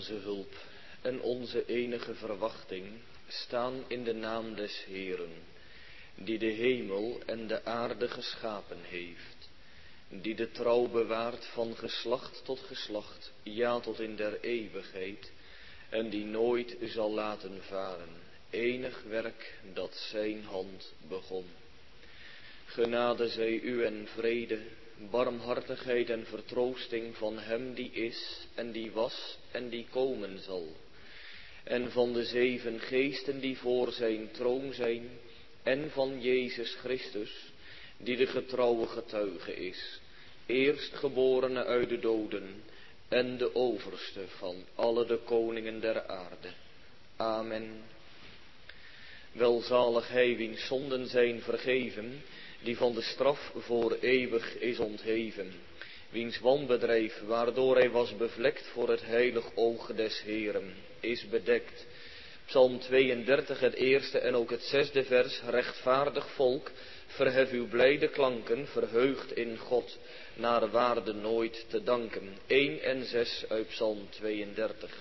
onze hulp en onze enige verwachting staan in de naam des Heeren, die de hemel en de aarde geschapen heeft, die de trouw bewaart van geslacht tot geslacht, ja tot in der eeuwigheid, en die nooit zal laten varen enig werk dat zijn hand begon. Genade zij u en vrede, barmhartigheid en vertroosting van hem die is en die was en die komen zal, en van de 7 geesten die voor zijn troon zijn, en van Jezus Christus, die de getrouwe getuige is, eerstgeborene uit de doden en de overste van alle de koningen der aarde. Amen. Welzalig hij wiens zonden zijn vergeven, die van de straf voor eeuwig is ontheven, wiens wanbedrijf, waardoor hij was bevlekt voor het heilig oog des Heeren, is bedekt. Psalm 32, het eerste en ook het 6e vers. Rechtvaardig volk, verhef uw blijde klanken, verheugd in God, naar waarde nooit te danken. 1 en 6 uit Psalm 32.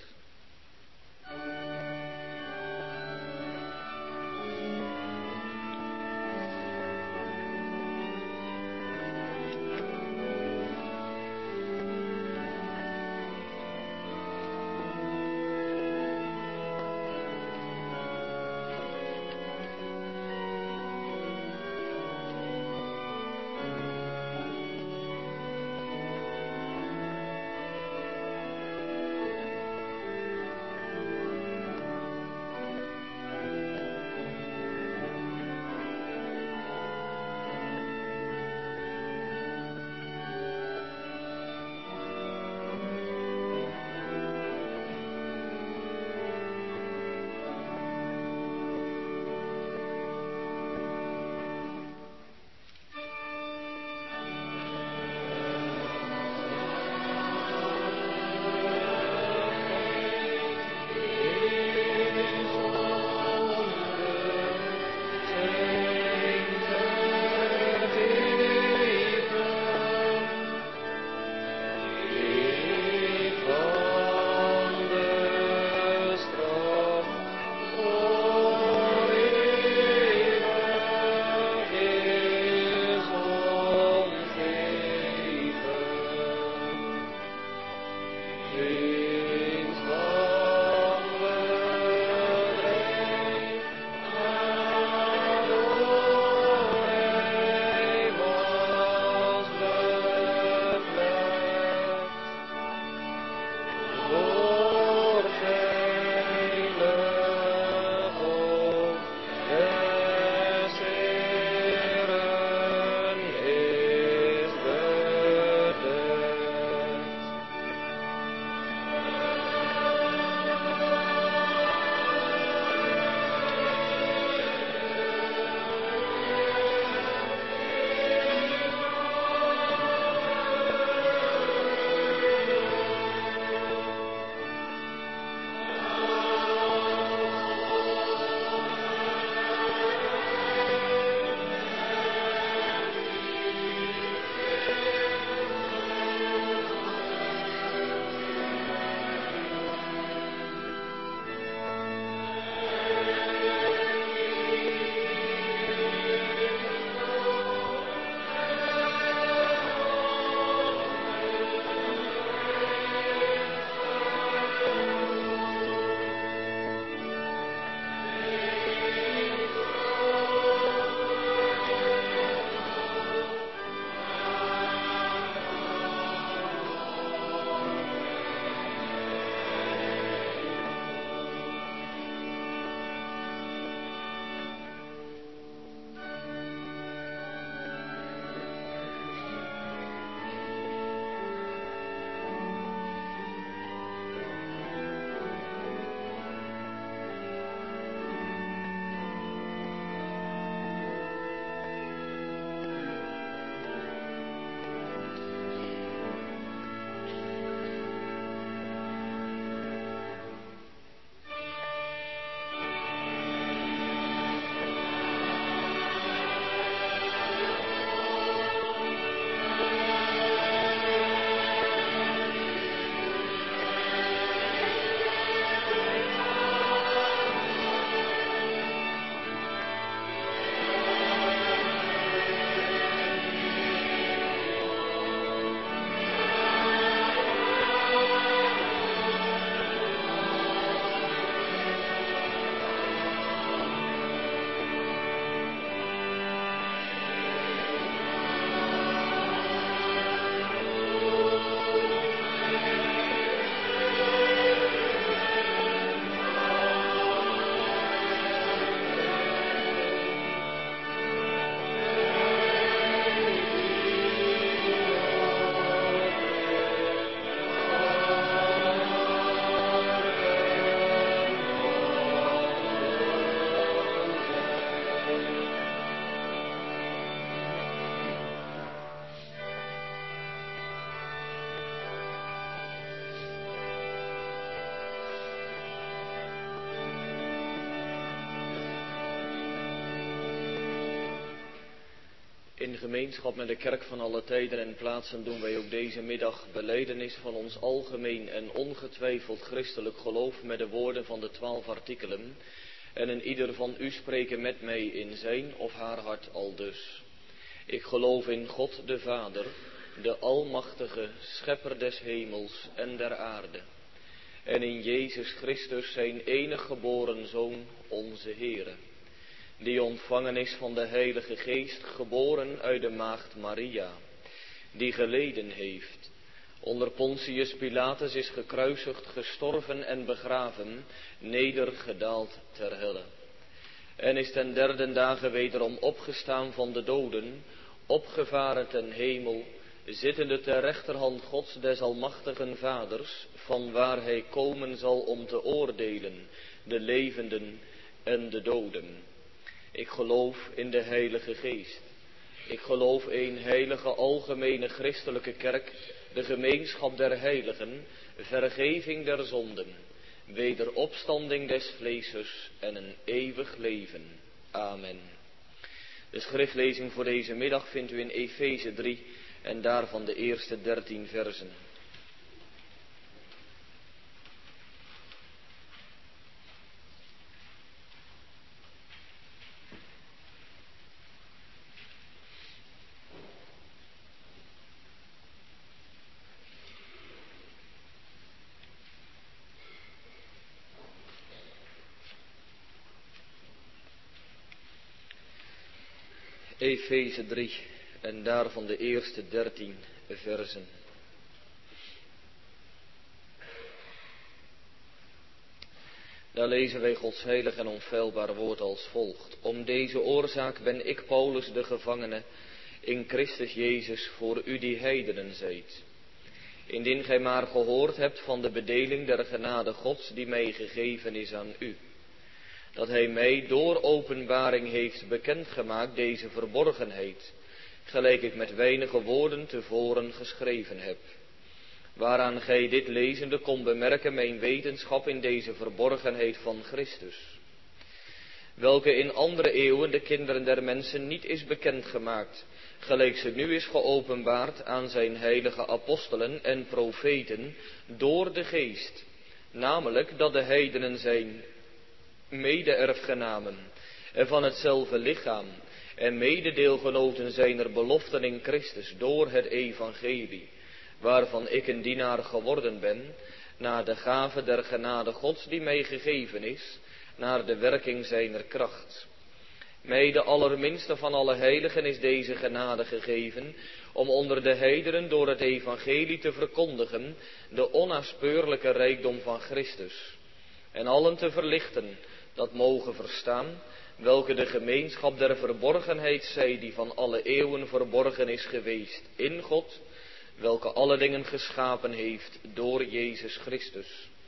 In gemeenschap met de kerk van alle tijden en plaatsen doen wij ook deze middag belijdenis van ons algemeen en ongetwijfeld christelijk geloof met de woorden van de 12 artikelen. En een ieder van u spreken met mij in zijn of haar hart aldus. Ik geloof in God de Vader, de almachtige schepper des hemels en der aarde. En in Jezus Christus zijn enig geboren Zoon, onze Heere, die ontvangen is van de Heilige Geest, geboren uit de maagd Maria, die geleden heeft, onder Pontius Pilatus is gekruisigd, gestorven en begraven, nedergedaald ter helle. En is ten derde dage wederom opgestaan van de doden, opgevaren ten hemel, zittende ter rechterhand Gods des almachtigen Vaders, van waar hij komen zal om te oordelen, de levenden en de doden. Ik geloof in de Heilige Geest. Ik geloof in heilige algemene christelijke kerk, de gemeenschap der heiligen, vergeving der zonden, wederopstanding des vleeses en een eeuwig leven. Amen. De schriftlezing voor deze middag vindt u in Efeze 3 en daarvan de eerste 13 versen. Efeze 3 en daarvan de eerste 13 versen. Daar lezen wij Gods heilig en onfeilbaar woord als volgt. Om deze oorzaak ben ik, Paulus, de gevangene in Christus Jezus, voor u die heidenen zijt. Indien gij maar gehoord hebt van de bedeling der genade Gods die mij gegeven is aan u. Dat hij mij door openbaring heeft bekendgemaakt deze verborgenheid, gelijk ik met weinige woorden tevoren geschreven heb. Waaraan gij dit lezende kon bemerken mijn wetenschap in deze verborgenheid van Christus, welke in andere eeuwen de kinderen der mensen niet is bekendgemaakt, gelijk ze nu is geopenbaard aan zijn heilige apostelen en profeten door de Geest, namelijk dat de heidenen zijn mede-erfgenamen en van hetzelfde lichaam en mededeelgenoten zijn er beloften in Christus door het evangelie, waarvan ik een dienaar geworden ben, naar de gave der genade Gods die mij gegeven is, naar de werking zijner kracht. Mij, de allerminste van alle heiligen, is deze genade gegeven, om onder de heidenen door het evangelie te verkondigen de onnaspeurlijke rijkdom van Christus, en allen te verlichten dat mogen verstaan, welke de gemeenschap der verborgenheid zij, die van alle eeuwen verborgen is geweest in God, welke alle dingen geschapen heeft door Jezus Christus.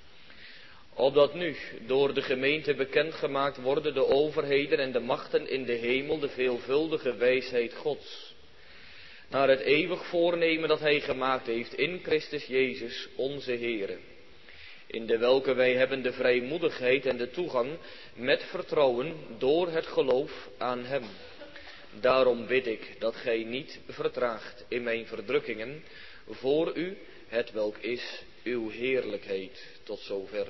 Opdat nu door de gemeente bekendgemaakt worden de overheden en de machten in de hemel, de veelvuldige wijsheid Gods, naar het eeuwig voornemen dat hij gemaakt heeft in Christus Jezus onze Heere, in de welke wij hebben de vrijmoedigheid en de toegang met vertrouwen door het geloof aan hem. Daarom bid ik dat gij niet vertraagt in mijn verdrukkingen voor u, hetwelk is uw heerlijkheid. Tot zover.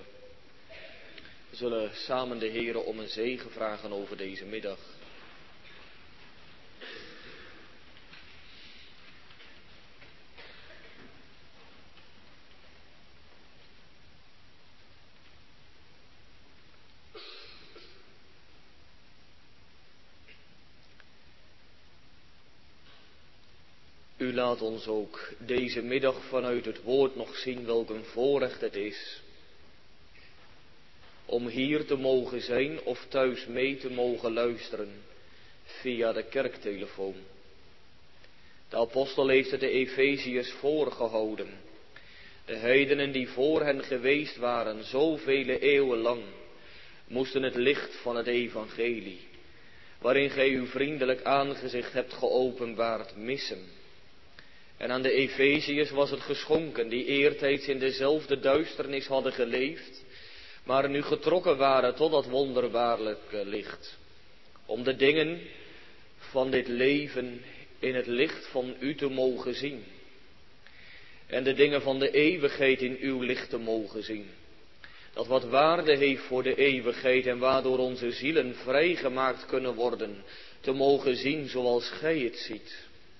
We zullen samen de Heere om een zegen vragen over deze middag. U laat ons ook deze middag vanuit het woord nog zien welk een voorrecht het is om hier te mogen zijn of thuis mee te mogen luisteren via de kerktelefoon. De apostel heeft het de Efeziërs voorgehouden. De heidenen die voor hen geweest waren, zoveel eeuwen lang, moesten het licht van het evangelie, waarin gij uw vriendelijk aangezicht hebt geopenbaard, missen. En aan de Efeziërs was het geschonken, die eertijds in dezelfde duisternis hadden geleefd, maar nu getrokken waren tot dat wonderbaarlijke licht, om de dingen van dit leven in het licht van u te mogen zien. En de dingen van de eeuwigheid in uw licht te mogen zien. Dat wat waarde heeft voor de eeuwigheid en waardoor onze zielen vrijgemaakt kunnen worden, te mogen zien zoals gij het ziet.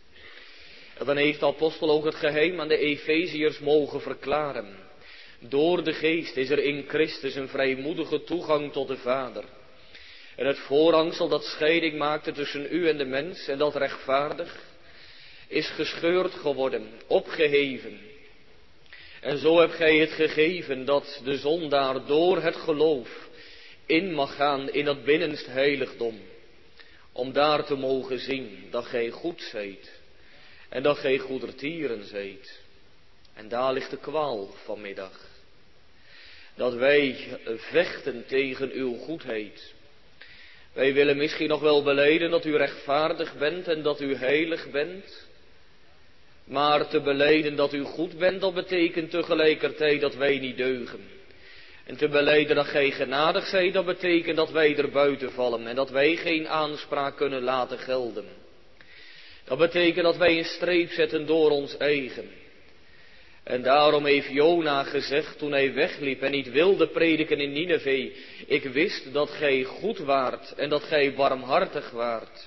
En dan heeft de apostel ook het geheim aan de Efeziërs mogen verklaren. Door de geest is er in Christus een vrijmoedige toegang tot de Vader. En het voorhangsel dat scheiding maakte tussen u en de mens, en dat rechtvaardig, is gescheurd geworden, opgeheven. En zo hebt gij het gegeven dat de zondaar door het geloof in mag gaan in dat binnenst heiligdom. Om daar te mogen zien dat gij goed zijt. En dat gij goedertieren zijt. En daar ligt de kwaal vanmiddag. Dat wij vechten tegen uw goedheid. Wij willen misschien nog wel belijden dat u rechtvaardig bent en dat u heilig bent. Maar te belijden dat u goed bent, dat betekent tegelijkertijd dat wij niet deugen. En te belijden dat gij genadig zijt, dat betekent dat wij er buiten vallen en dat wij geen aanspraak kunnen laten gelden. Dat betekent dat wij een streep zetten door ons eigen. En daarom heeft Jona gezegd toen hij wegliep en niet wilde prediken in Nineve: ik wist dat gij goed waart en dat gij barmhartig waart.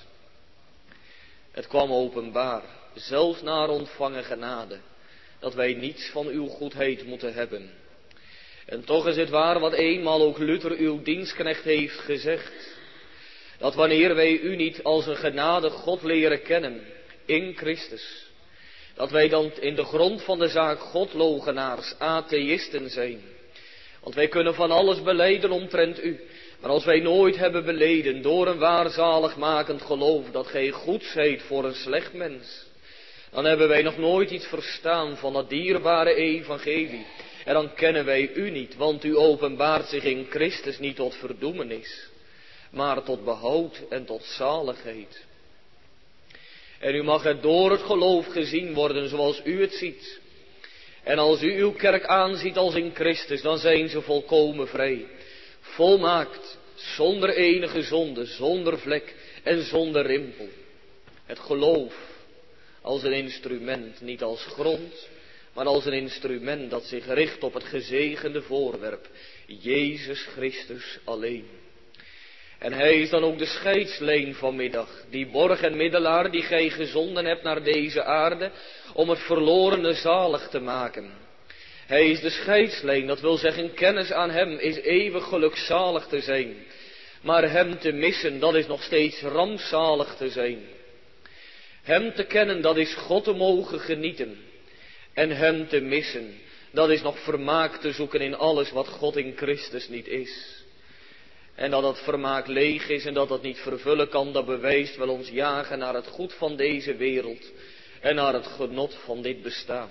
Het kwam openbaar, zelfs naar ontvangen genade, dat wij niets van uw goedheid moeten hebben. En toch is het waar wat eenmaal ook Luther uw dienstknecht heeft gezegd. Dat wanneer wij u niet als een genadig God leren kennen, in Christus, dat wij dan in de grond van de zaak godlogenaars, atheïsten zijn. Want wij kunnen van alles belijden omtrent u. Maar als wij nooit hebben beleden door een waar zaligmakend geloof dat gij goed zijt voor een slecht mens, dan hebben wij nog nooit iets verstaan van dat dierbare evangelie. En dan kennen wij u niet, want u openbaart zich in Christus niet tot verdoemenis, maar tot behoud en tot zaligheid. En u mag het door het geloof gezien worden zoals u het ziet. En als u uw kerk aanziet als in Christus, dan zijn ze volkomen vrij. Volmaakt, zonder enige zonde, zonder vlek en zonder rimpel. Het geloof als een instrument, niet als grond, maar als een instrument dat zich richt op het gezegende voorwerp, Jezus Christus alleen. En hij is dan ook de scheidslijn vanmiddag, die borg en middelaar die gij gezonden hebt naar deze aarde, om het verlorene zalig te maken. Hij is de scheidslijn, dat wil zeggen kennis aan hem is eeuwig gelukzalig te zijn. Maar hem te missen, dat is nog steeds rampzalig te zijn. Hem te kennen, dat is God te mogen genieten. En hem te missen, dat is nog vermaak te zoeken in alles wat God in Christus niet is. En dat dat vermaak leeg is en dat dat niet vervullen kan, dat bewijst wel ons jagen naar het goed van deze wereld en naar het genot van dit bestaan.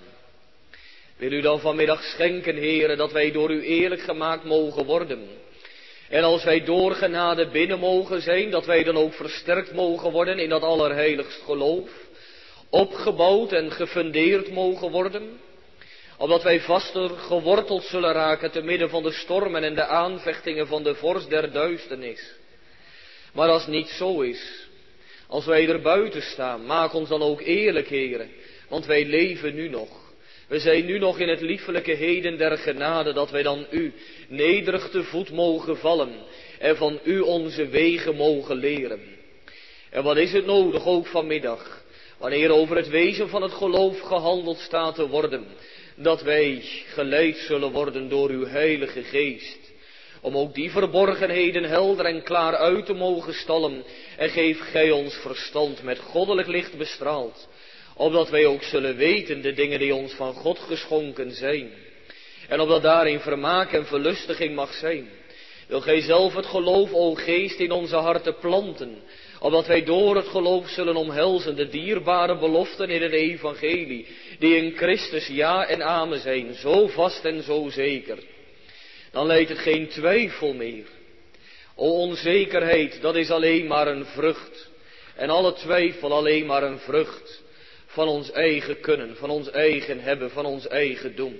Wil u dan vanmiddag schenken, Heere, dat wij door u eerlijk gemaakt mogen worden. En als wij door genade binnen mogen zijn, dat wij dan ook versterkt mogen worden in dat allerheiligst geloof. Opgebouwd en gefundeerd mogen worden. Opdat wij vaster geworteld zullen raken te midden van de stormen en de aanvechtingen van de vorst der duisternis. Maar als het niet zo is, als wij er buiten staan, maak ons dan ook eerlijk, Heere, want wij leven nu nog. We zijn nu nog in het liefelijke heden der genade, dat wij dan u nederig te voet mogen vallen en van u onze wegen mogen leren. En wat is het nodig ook vanmiddag, wanneer over het wezen van het geloof gehandeld staat te worden, dat wij geleid zullen worden door uw heilige geest, om ook die verborgenheden helder en klaar uit te mogen stallen, en geef gij ons verstand met goddelijk licht bestraald, opdat wij ook zullen weten de dingen die ons van God geschonken zijn, en opdat daarin vermaak en verlustiging mag zijn. Wil gij zelf het geloof, o geest, in onze harten planten, opdat wij door het geloof zullen omhelzen de dierbare beloften in het evangelie, die in Christus ja en amen zijn, zo vast en zo zeker. Dan leidt het geen twijfel meer. O onzekerheid, dat is alleen maar een vrucht, en alle twijfel alleen maar een vrucht van ons eigen kunnen, van ons eigen hebben, van ons eigen doen.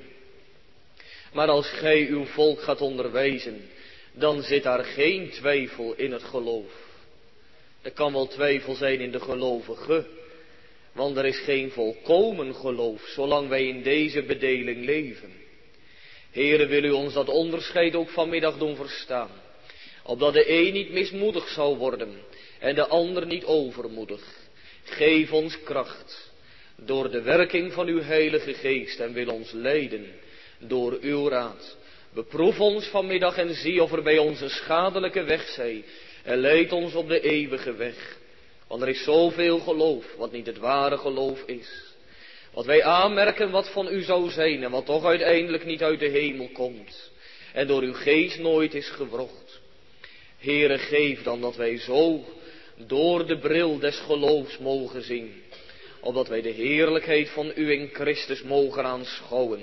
Maar als gij uw volk gaat onderwijzen, dan zit daar geen twijfel in het geloof. Er kan wel twijfel zijn in de gelovige, Want er is geen volkomen geloof, zolang wij in deze bedeling leven. Heere, wil u ons dat onderscheid ook vanmiddag doen verstaan. Opdat de een niet mismoedig zou worden en de ander niet overmoedig. Geef ons kracht door de werking van uw Heilige Geest en wil ons leiden door uw raad. Beproef ons vanmiddag en zie of er bij ons een schadelijke weg zij en leid ons op de eeuwige weg. Want er is zoveel geloof wat niet het ware geloof is. Wat wij aanmerken wat van u zou zijn en wat toch uiteindelijk niet uit de hemel komt. En door uw geest nooit is gewrocht. Heere, geef dan dat wij zo door de bril des geloofs mogen zien. Opdat wij de heerlijkheid van u in Christus mogen aanschouwen.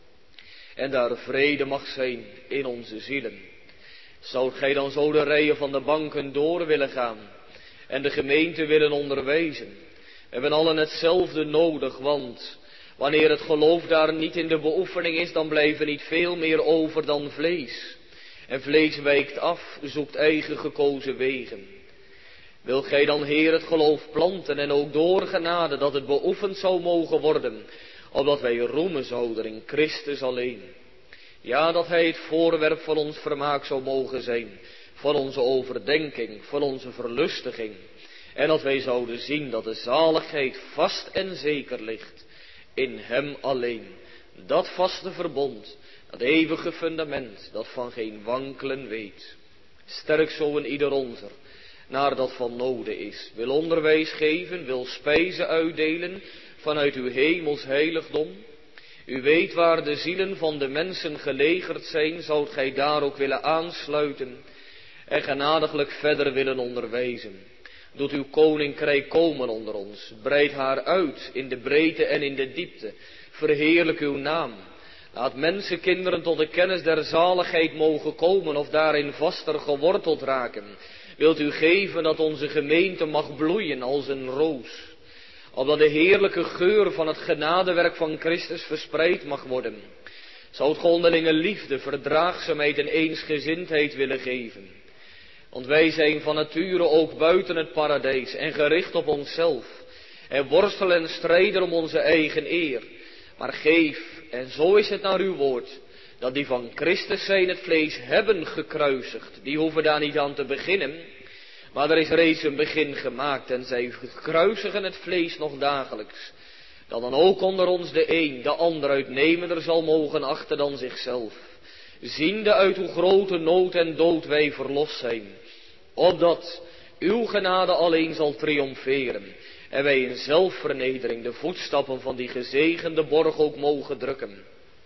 En daar vrede mag zijn in onze zielen. Zoudt gij dan zo de rijen van de banken door willen gaan en de gemeente willen onderwijzen? We hebben allen hetzelfde nodig, want wanneer het geloof daar niet in de beoefening is, dan blijft er niet veel meer over dan vlees. En vlees wijkt af, zoekt eigen gekozen wegen. Wil gij dan, Heer, het geloof planten en ook door genade dat het beoefend zou mogen worden, opdat wij roemen zouden in Christus alleen. Ja, dat hij het voorwerp van ons vermaak zou mogen zijn, van onze overdenking, van onze verlustiging. En dat wij zouden zien dat de zaligheid vast en zeker ligt in hem alleen. Dat vaste verbond, dat eeuwige fundament, dat van geen wankelen weet. Sterk zo in ieder onzer, naar dat van noden is. Wil onderwijs geven, wil spijzen uitdelen vanuit uw hemels heiligdom. U weet waar de zielen van de mensen gelegerd zijn, zoudt gij daar ook willen aansluiten en genadiglijk verder willen onderwijzen. Doet uw koninkrijk komen onder ons, breid haar uit in de breedte en in de diepte, verheerlijk uw naam. Laat mensenkinderen tot de kennis der zaligheid mogen komen of daarin vaster geworteld raken. Wilt u geven dat onze gemeente mag bloeien als een roos, opdat de heerlijke geur van het genadewerk van Christus verspreid mag worden. Zou het onderlinge liefde, verdraagzaamheid en eensgezindheid willen geven. Want wij zijn van nature ook buiten het paradijs en gericht op onszelf. En worstelen en strijden om onze eigen eer. Maar geef, en zo is het naar uw woord, dat die van Christus zijn het vlees hebben gekruisigd. Die hoeven daar niet aan te beginnen. Maar er is reeds een begin gemaakt en zij kruisigen het vlees nog dagelijks. Dat dan ook onder ons de een de ander uitnemender zal mogen achten dan zichzelf. Ziende uit hoe grote nood en dood wij verlost zijn. Opdat uw genade alleen zal triomferen. En wij in zelfvernedering de voetstappen van die gezegende borg ook mogen drukken.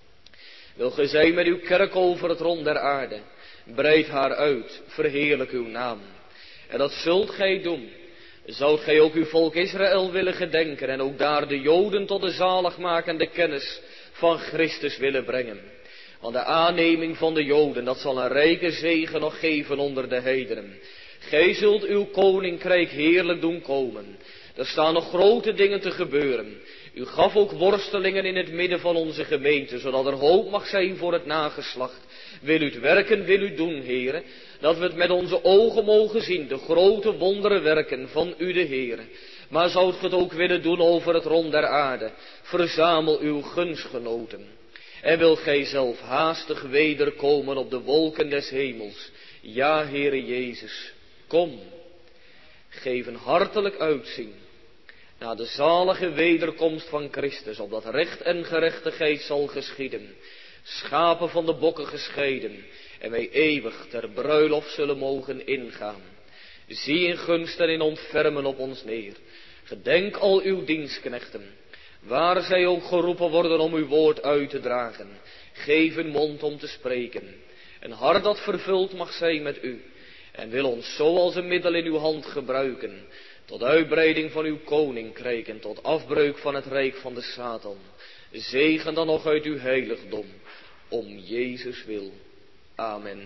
Wil gij zijn met uw kerk over het rond der aarde. Breid haar uit, verheerlijk uw naam. En dat zult gij doen. Zoudt gij ook uw volk Israël willen gedenken en ook daar de Joden tot de zaligmakende kennis van Christus willen brengen. Want de aanneming van de Joden, dat zal een rijke zegen nog geven onder de heidenen. Gij zult uw koninkrijk heerlijk doen komen. Er staan nog grote dingen te gebeuren. U gaf ook worstelingen in het midden van onze gemeente, zodat er hoop mag zijn voor het nageslacht. Wil u het werken, wil u doen, Heere, dat we het met onze ogen mogen zien, de grote wonderen werken van u de Heere. Maar zoudt ge het ook willen doen over het rond der aarde, verzamel uw gunstgenoten. En wil gij zelf haastig wederkomen op de wolken des hemels. Ja, Heere Jezus, kom. Geef een hartelijk uitzien naar de zalige wederkomst van Christus, opdat recht en gerechtigheid zal geschieden. Schapen van de bokken gescheiden en wij eeuwig ter bruiloft zullen mogen ingaan. Zie in gunst en in ontfermen op ons neer. Gedenk al uw dienstknechten, waar zij ook geroepen worden om uw woord uit te dragen. Geef een mond om te spreken, een hart dat vervuld mag zijn met u. En wil ons zo als een middel in uw hand gebruiken, tot uitbreiding van uw koninkrijk en tot afbreuk van het rijk van de Satan. Zegen dan nog uit uw heiligdom, om Jezus wil. Amen.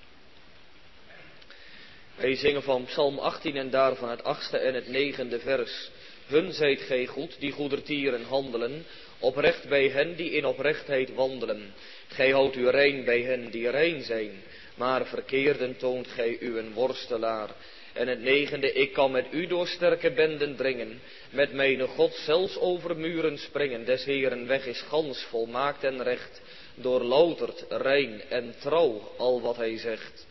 Wij zingen van Psalm 18 en daarvan het 8e en het 9e vers. Hun zijt gij goed, die goedertieren handelen, Oprecht bij hen die in oprechtheid wandelen. Gij houdt u rein bij hen die rein zijn. Maar verkeerden toont gij u een worstelaar. En het negende, ik kan met u door sterke benden dringen. Met mijn God zelfs over muren springen. Des Heeren weg is gans volmaakt en recht. Doorlouterd, rein en trouw al wat hij zegt.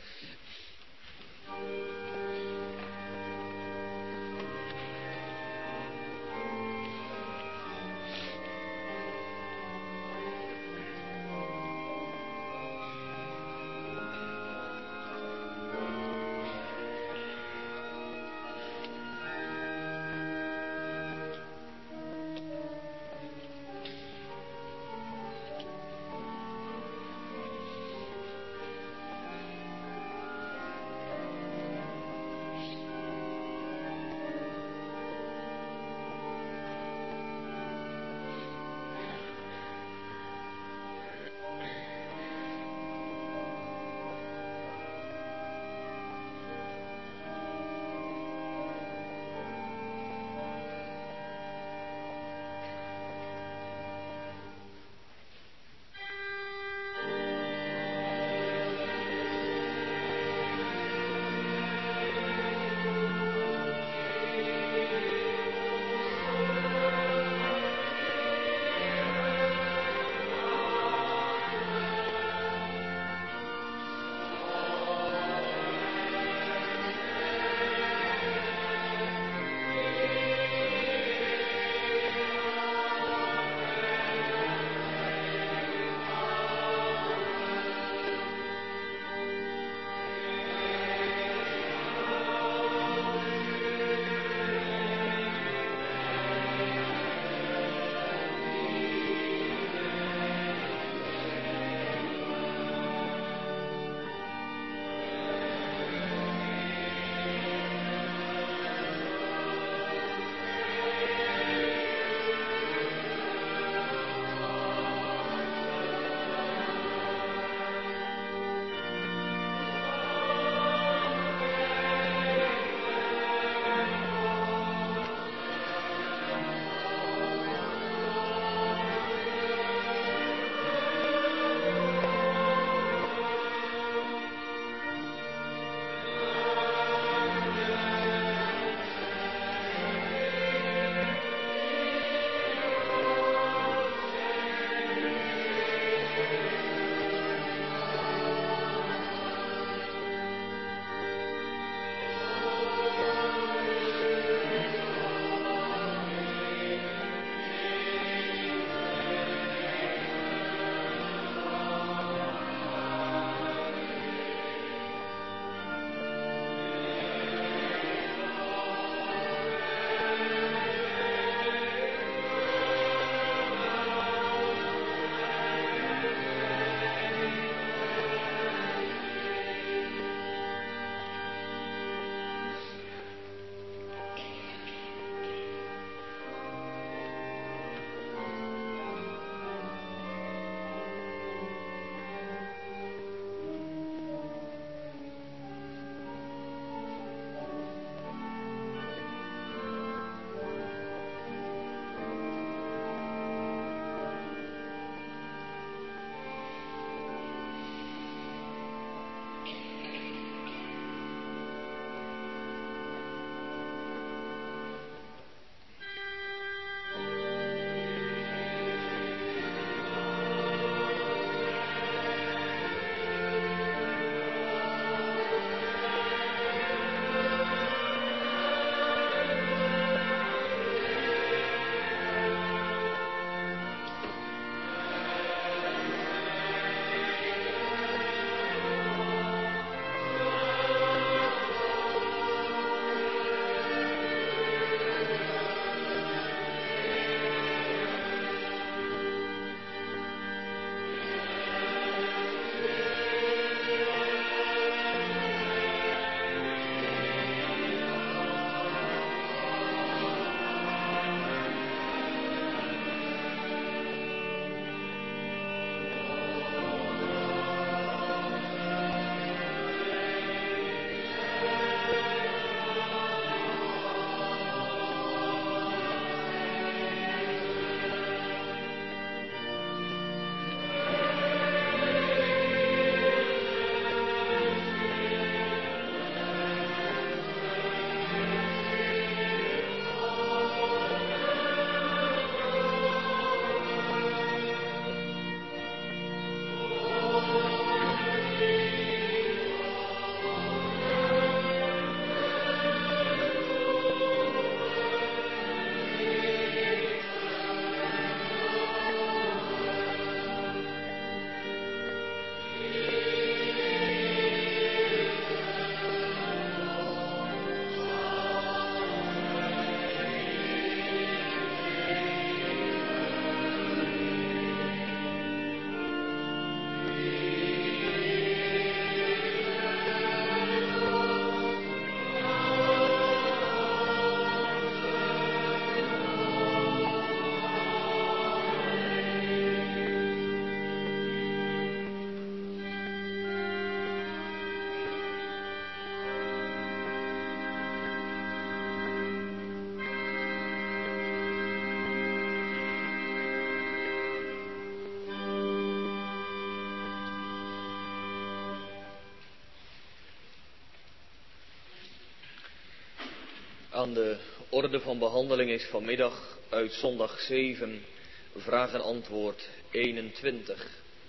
Aan de orde van behandeling is vanmiddag uit zondag 7, vraag en antwoord 21.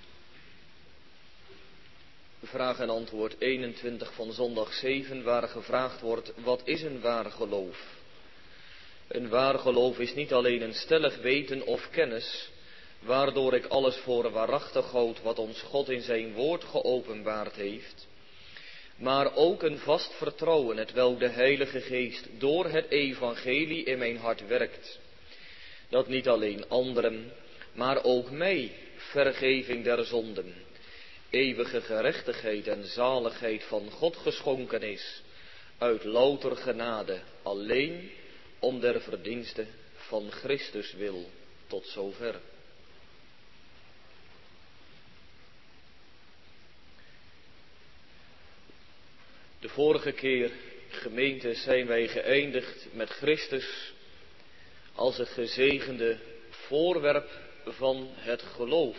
Vraag en antwoord 21 van zondag 7, waar gevraagd wordt, wat is een waar geloof? Een waar geloof is niet alleen een stellig weten of kennis, waardoor ik alles voor waarachtig houd wat ons God in zijn woord geopenbaard heeft, maar ook een vast vertrouwen, hetwelk de Heilige Geest door het evangelie in mijn hart werkt, dat niet alleen anderen, maar ook mij vergeving der zonden, eeuwige gerechtigheid en zaligheid van God geschonken is, uit louter genade, alleen om der verdienste van Christus wil. Tot zover. De vorige keer, gemeente, zijn wij geëindigd met Christus als het gezegende voorwerp van het geloof.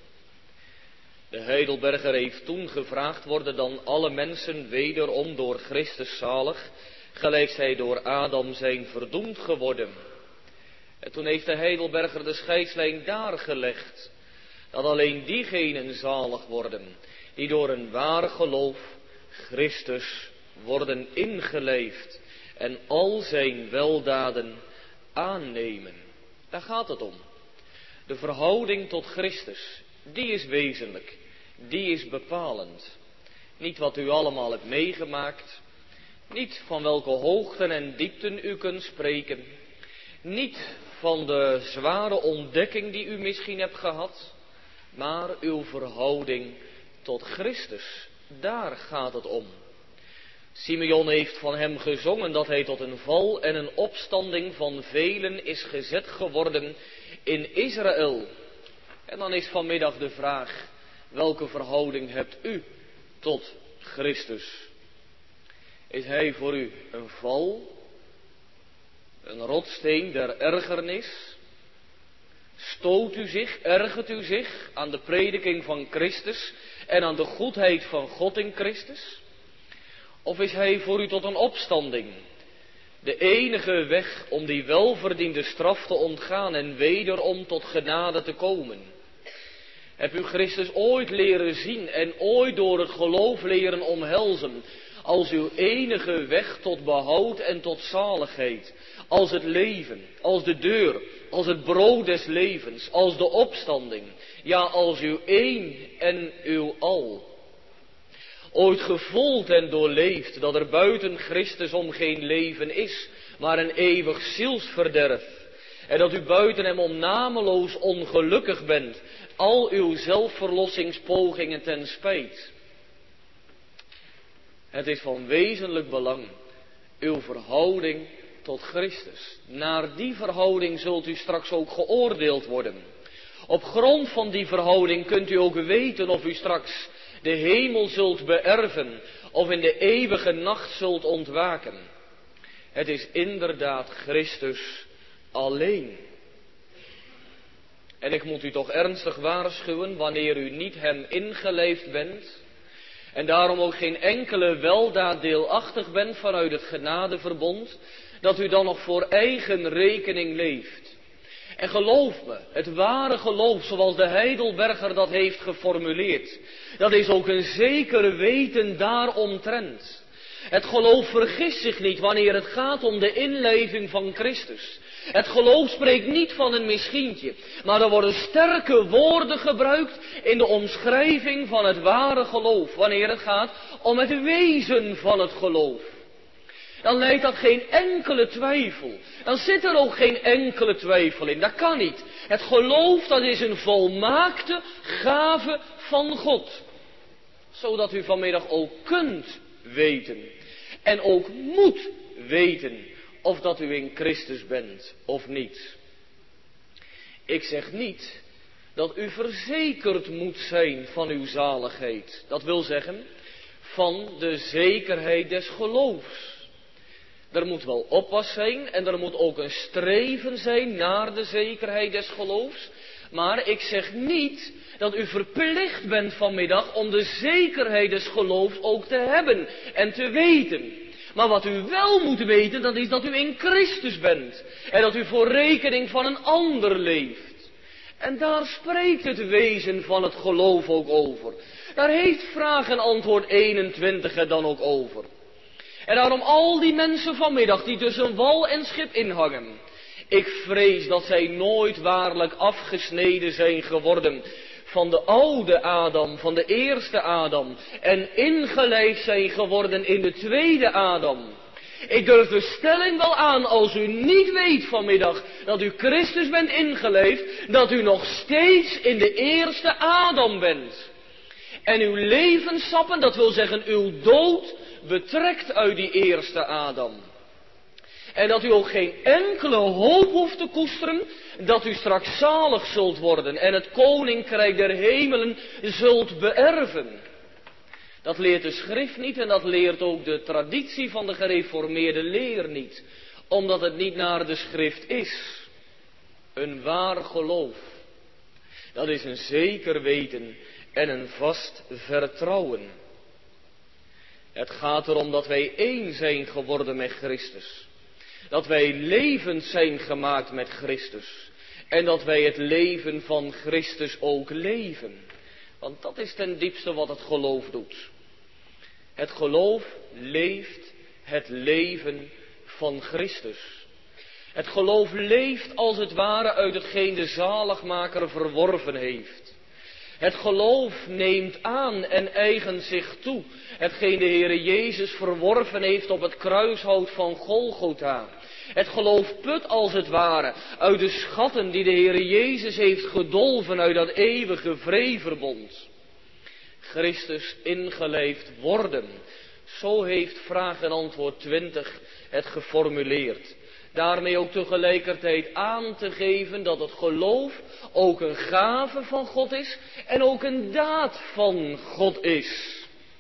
De Heidelberger heeft toen gevraagd, worden dan alle mensen wederom door Christus zalig, gelijk zij door Adam zijn verdoemd geworden? En toen heeft de Heidelberger de scheidslijn daar gelegd, dat alleen diegenen zalig worden, die door een waar geloof Christus worden ingeleefd en al zijn weldaden aannemen. Daar gaat het om. De verhouding tot Christus, die is wezenlijk, die is bepalend. Niet wat u allemaal hebt meegemaakt, niet van welke hoogten en diepten u kunt spreken, niet van de zware ontdekking die u misschien hebt gehad, maar uw verhouding tot Christus, daar gaat het om. Simeon heeft van hem gezongen dat hij tot een val en een opstanding van velen is gezet geworden in Israël. En dan is vanmiddag de vraag, welke verhouding hebt u tot Christus? Is hij voor u een val, een rotsteen der ergernis? Stoot u zich, ergert u zich aan de prediking van Christus en aan de goedheid van God in Christus? Of is hij voor u tot een opstanding, de enige weg om die welverdiende straf te ontgaan en wederom tot genade te komen? Heb u Christus ooit leren zien en ooit door het geloof leren omhelzen als uw enige weg tot behoud en tot zaligheid, als het leven, als de deur, als het brood des levens, als de opstanding, ja, als uw een en uw al? Ooit gevoeld en doorleefd dat er buiten Christus om geen leven is, maar een eeuwig zielsverderf, en dat u buiten hem om nameloos ongelukkig bent, al uw zelfverlossingspogingen ten spijt? Het is van wezenlijk belang, uw verhouding tot Christus. Naar die verhouding zult u straks ook geoordeeld worden. Op grond van die verhouding kunt u ook weten of u straks de hemel zult beërven of in de eeuwige nacht zult ontwaken. Het is inderdaad Christus alleen. En ik moet u toch ernstig waarschuwen, wanneer u niet hem ingeleefd bent en daarom ook geen enkele weldaad deelachtig bent vanuit het genadeverbond, dat u dan nog voor eigen rekening leeft. En geloof me, het ware geloof zoals de Heidelberger dat heeft geformuleerd, dat is ook een zeker weten daaromtrent. Het geloof vergist zich niet wanneer het gaat om de inleving van Christus. Het geloof spreekt niet van een misschientje, maar er worden sterke woorden gebruikt in de omschrijving van het ware geloof, wanneer het gaat om het wezen van het geloof. Dan leidt dat geen enkele twijfel. Dan zit er ook geen enkele twijfel in. Dat kan niet. Het geloof, dat is een volmaakte gave van God. Zodat u vanmiddag ook kunt weten. En ook moet weten of dat u in Christus bent of niet. Ik zeg niet dat u verzekerd moet zijn van uw zaligheid. Dat wil zeggen, van de zekerheid des geloofs. Er moet wel oppas zijn en er moet ook een streven zijn naar de zekerheid des geloofs. Maar ik zeg niet dat u verplicht bent vanmiddag om de zekerheid des geloofs ook te hebben en te weten. Maar wat u wel moet weten, dat is dat u in Christus bent. En dat u voor rekening van een ander leeft. En daar spreekt het wezen van het geloof ook over. Daar heeft vraag en antwoord 21 het dan ook over. En daarom al die mensen vanmiddag die tussen wal en schip inhangen. Ik vrees dat zij nooit waarlijk afgesneden zijn geworden van de oude Adam, van de eerste Adam. En ingelijfd zijn geworden in de tweede Adam. Ik durf de stelling wel aan, als u niet weet vanmiddag dat u Christus bent ingelijfd, dat u nog steeds in de eerste Adam bent. En uw levenssappen, dat wil zeggen uw dood, betrekt uit die eerste Adam. En dat u ook geen enkele hoop hoeft te koesteren dat u straks zalig zult worden en het koninkrijk der hemelen zult beërven. Dat leert de schrift niet en dat leert ook de traditie van de gereformeerde leer niet. Omdat het niet naar de schrift is. Een waar geloof. Dat is een zeker weten en een vast vertrouwen. Het gaat erom dat wij één zijn geworden met Christus. Dat wij levend zijn gemaakt met Christus. En dat wij het leven van Christus ook leven. Want dat is ten diepste wat het geloof doet. Het geloof leeft het leven van Christus. Het geloof leeft als het ware uit hetgeen de zaligmaker verworven heeft. Het geloof neemt aan en eigent zich toe hetgeen de Heere Jezus verworven heeft op het kruishout van Golgotha. Het geloof put als het ware uit de schatten die de Heere Jezus heeft gedolven uit dat eeuwige vreeverbond. Christus ingelijfd worden. Zo heeft vraag en antwoord 20 het geformuleerd. Daarmee ook tegelijkertijd aan te geven dat het geloof ook een gave van God is en ook een daad van God is.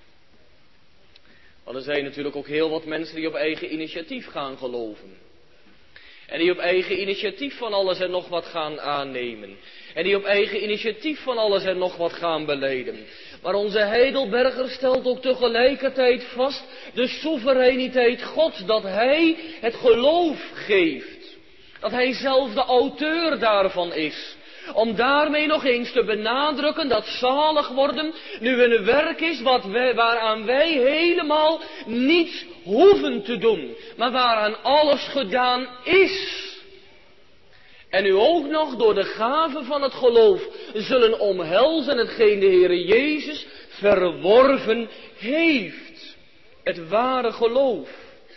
Want er zijn natuurlijk ook heel wat mensen die op eigen initiatief gaan geloven. En die op eigen initiatief van alles en nog wat gaan aannemen. En die op eigen initiatief van alles en nog wat gaan belijden. Maar onze Heidelberger stelt ook tegelijkertijd vast de soevereiniteit Gods. Dat Hij het geloof geeft. Dat Hij zelf de auteur daarvan is. Om daarmee nog eens te benadrukken dat zalig worden nu een werk is waaraan wij helemaal niets hoeven te doen. Maar waaraan alles gedaan is. En u ook nog door de gave van het geloof zullen omhelzen hetgeen de Heere Jezus verworven heeft. Het ware geloof.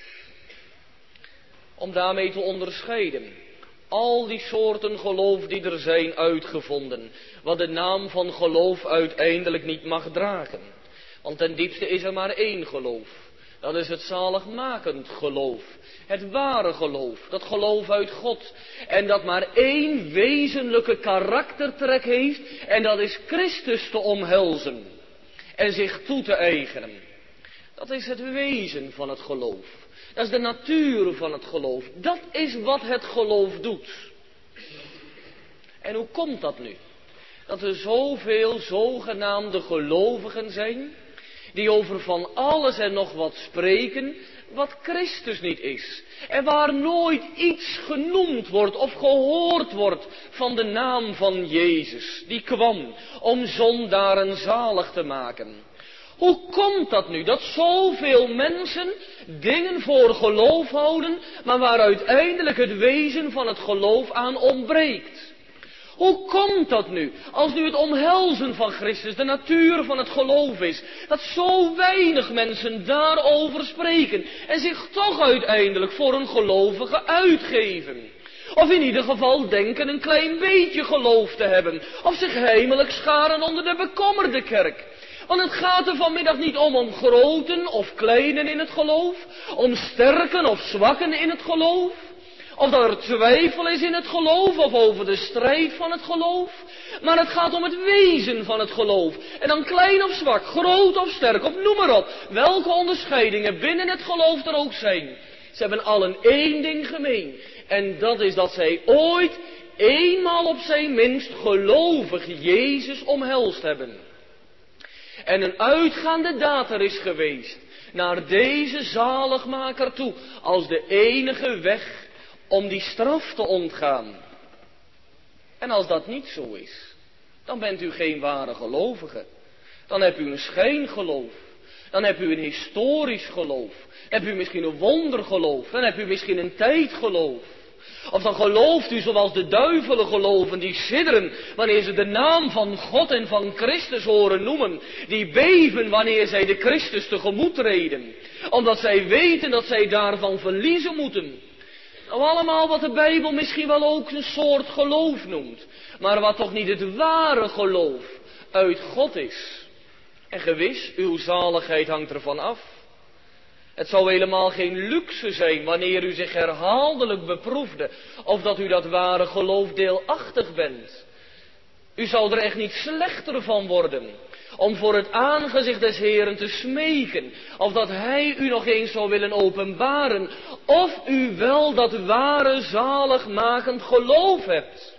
Om daarmee te onderscheiden. Al die soorten geloof die er zijn uitgevonden. Wat de naam van geloof uiteindelijk niet mag dragen. Want ten diepste is er maar één geloof. Dat is het zaligmakend geloof. Het ware geloof. Dat geloof uit God. En dat maar één wezenlijke karaktertrek heeft. En dat is Christus te omhelzen. En zich toe te eigenen. Dat is het wezen van het geloof. Dat is de natuur van het geloof. Dat is wat het geloof doet. En hoe komt dat nu? Dat er zoveel zogenaamde gelovigen zijn, die over van alles en nog wat spreken, wat Christus niet is. En waar nooit iets genoemd wordt of gehoord wordt van de naam van Jezus, die kwam om zondaren zalig te maken. Hoe komt dat nu, dat zoveel mensen dingen voor geloof houden, maar waar uiteindelijk het wezen van het geloof aan ontbreekt? Hoe komt dat nu, als nu het omhelzen van Christus de natuur van het geloof is, dat zo weinig mensen daarover spreken en zich toch uiteindelijk voor een gelovige uitgeven? Of in ieder geval denken een klein beetje geloof te hebben, of zich heimelijk scharen onder de bekommerde kerk. Want het gaat er vanmiddag niet om groten of kleinen in het geloof, om sterken of zwakken in het geloof, of dat er twijfel is in het geloof, of over de strijd van het geloof. Maar het gaat om het wezen van het geloof. En dan klein of zwak, groot of sterk, of noem maar op, welke onderscheidingen binnen het geloof er ook zijn. Ze hebben allen één ding gemeen. En dat is dat zij ooit eenmaal op zijn minst gelovig Jezus omhelst hebben. En een uitgaande daad er is geweest, naar deze zaligmaker toe, als de enige weg om die straf te ontgaan. En als dat niet zo is, dan bent u geen ware gelovige. Dan hebt u een schijngeloof. Dan hebt u een historisch geloof. Dan hebt u misschien een wondergeloof. Dan hebt u misschien een tijdgeloof. Of dan gelooft u zoals de duivelen geloven, die sidderen wanneer ze de naam van God en van Christus horen noemen. Die beven wanneer zij de Christus tegemoet treden. Omdat zij weten dat zij daarvan verliezen moeten. Nou, allemaal wat de Bijbel misschien wel ook een soort geloof noemt. Maar wat toch niet het ware geloof uit God is. En gewis, uw zaligheid hangt ervan af. Het zou helemaal geen luxe zijn wanneer u zich herhaaldelijk beproefde, of dat u dat ware geloof deelachtig bent. U zou er echt niet slechter van worden, om voor het aangezicht des Heeren te smeken, of dat Hij u nog eens zou willen openbaren, of u wel dat ware zaligmakend geloof hebt.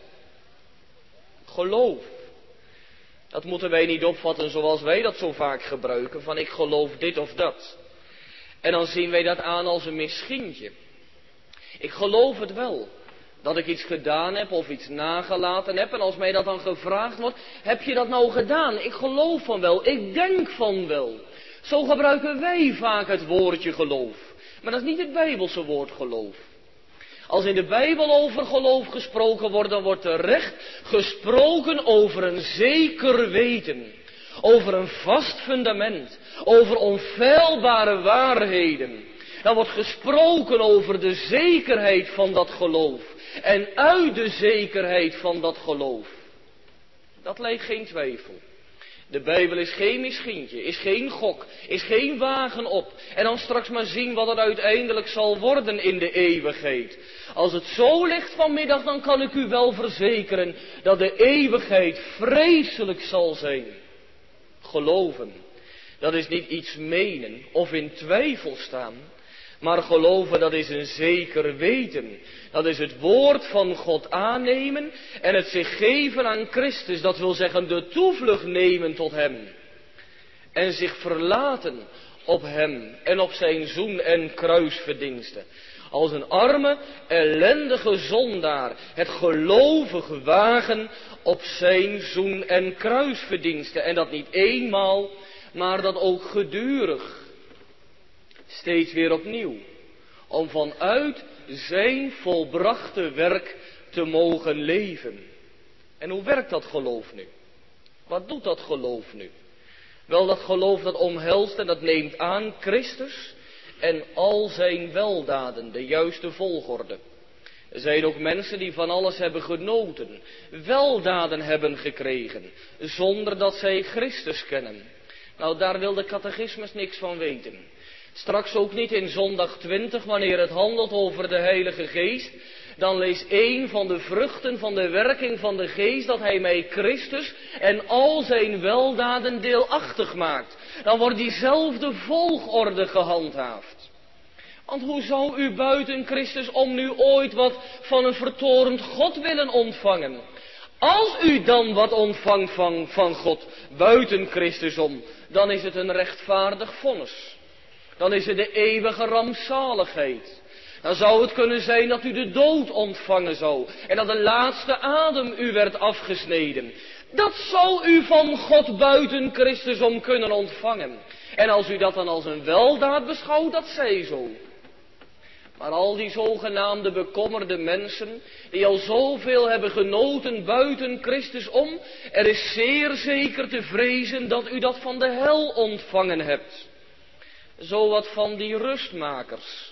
Geloof. Dat moeten wij niet opvatten zoals wij dat zo vaak gebruiken, van ik geloof dit of dat. En dan zien wij dat aan als een misschientje. Ik geloof het wel, dat ik iets gedaan heb of iets nagelaten heb. En als mij dat dan gevraagd wordt, heb je dat nou gedaan? Ik geloof van wel, ik denk van wel. Zo gebruiken wij vaak het woordje geloof. Maar dat is niet het Bijbelse woord geloof. Als in de Bijbel over geloof gesproken wordt, dan wordt terecht gesproken over een zeker weten. Over een vast fundament. Over onfeilbare waarheden. Dan wordt gesproken over de zekerheid van dat geloof. En uit de zekerheid van dat geloof. Dat lijkt geen twijfel. De Bijbel is geen misschientje, is geen gok, is geen wagen op. En dan straks maar zien wat het uiteindelijk zal worden in de eeuwigheid. Als het zo ligt vanmiddag, dan kan ik u wel verzekeren dat de eeuwigheid vreselijk zal zijn. Geloven, dat is niet iets menen of in twijfel staan. Maar geloven, dat is een zeker weten. Dat is het woord van God aannemen en het zich geven aan Christus. Dat wil zeggen de toevlucht nemen tot Hem. En zich verlaten op Hem en op zijn zoen- en kruisverdiensten. Als een arme, ellendige zondaar het gelovige wagen op zijn zoen- en kruisverdiensten. En dat niet eenmaal, maar dat ook gedurig. Steeds weer opnieuw. Om vanuit zijn volbrachte werk te mogen leven. En hoe werkt dat geloof nu? Wat doet dat geloof nu? Wel, dat geloof dat omhelst en dat neemt aan Christus en al zijn weldaden, de juiste volgorde. Er zijn ook mensen die van alles hebben genoten, weldaden hebben gekregen, zonder dat zij Christus kennen. Nou, daar wil de catechismus niks van weten. Straks ook niet in zondag 20, wanneer het handelt over de Heilige Geest. Dan lees 1 van de vruchten van de werking van de Geest, dat Hij mij Christus en al zijn weldaden deelachtig maakt. Dan wordt diezelfde volgorde gehandhaafd. Want hoe zou u buiten Christus om nu ooit wat van een vertorend God willen ontvangen? Als u dan wat ontvangt van God buiten Christus om, dan is het een rechtvaardig vonnis. Dan is het de eeuwige rampzaligheid. Dan zou het kunnen zijn dat u de dood ontvangen zou. En dat de laatste adem u werd afgesneden. Dat zou u van God buiten Christus om kunnen ontvangen. En als u dat dan als een weldaad beschouwt, dat zij zo. Maar al die zogenaamde bekommerde mensen, die al zoveel hebben genoten buiten Christus om, er is zeer zeker te vrezen dat u dat van de hel ontvangen hebt. Zo wat van die rustmakers.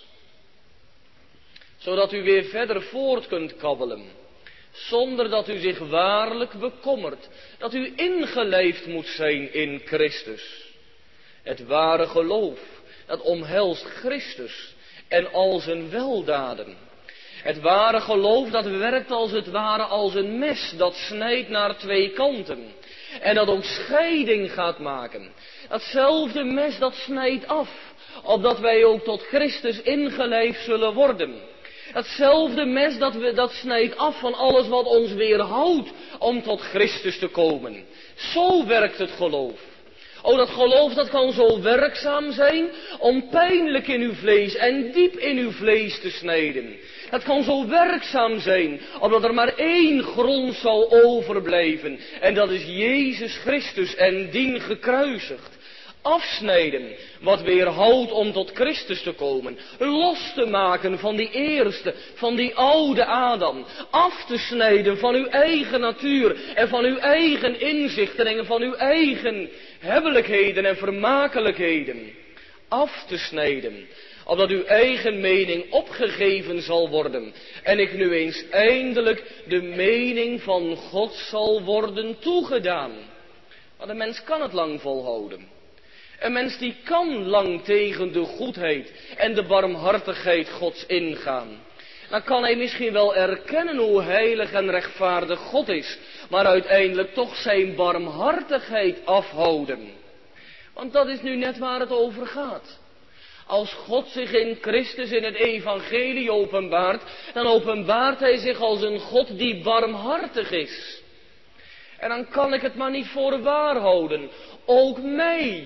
Zodat u weer verder voort kunt kabbelen. Zonder dat u zich waarlijk bekommert. Dat u ingelijfd moet zijn in Christus. Het ware geloof, dat omhelst Christus en al zijn weldaden. Het ware geloof, dat werkt als het ware als een mes dat snijdt naar 2 kanten. En dat ook scheiding gaat maken. Datzelfde mes dat snijdt af, opdat wij ook tot Christus ingelijfd zullen worden. Datzelfde mes dat snijdt af van alles wat ons weerhoudt om tot Christus te komen. Zo werkt het geloof. O, dat geloof dat kan zo werkzaam zijn om pijnlijk in uw vlees en diep in uw vlees te snijden. Dat kan zo werkzaam zijn, omdat er maar één grond zal overblijven. En dat is Jezus Christus en dien gekruisigd. Afsnijden wat weerhoudt om tot Christus te komen. Los te maken van die eerste, van die oude Adam. Af te snijden van uw eigen natuur en van uw eigen inzichten en van uw eigen hebbelijkheden en vermakelijkheden. Af te snijden, opdat uw eigen mening opgegeven zal worden. En ik nu eens eindelijk de mening van God zal worden toegedaan. Want een mens kan het lang volhouden. Een mens die kan lang tegen de goedheid en de barmhartigheid Gods ingaan. Dan kan hij misschien wel erkennen hoe heilig en rechtvaardig God is, maar uiteindelijk toch zijn barmhartigheid afhouden. Want dat is nu net waar het over gaat. Als God zich in Christus in het evangelie openbaart, dan openbaart hij zich als een God die barmhartig is. En dan kan ik het maar niet voor waar houden. Ook mij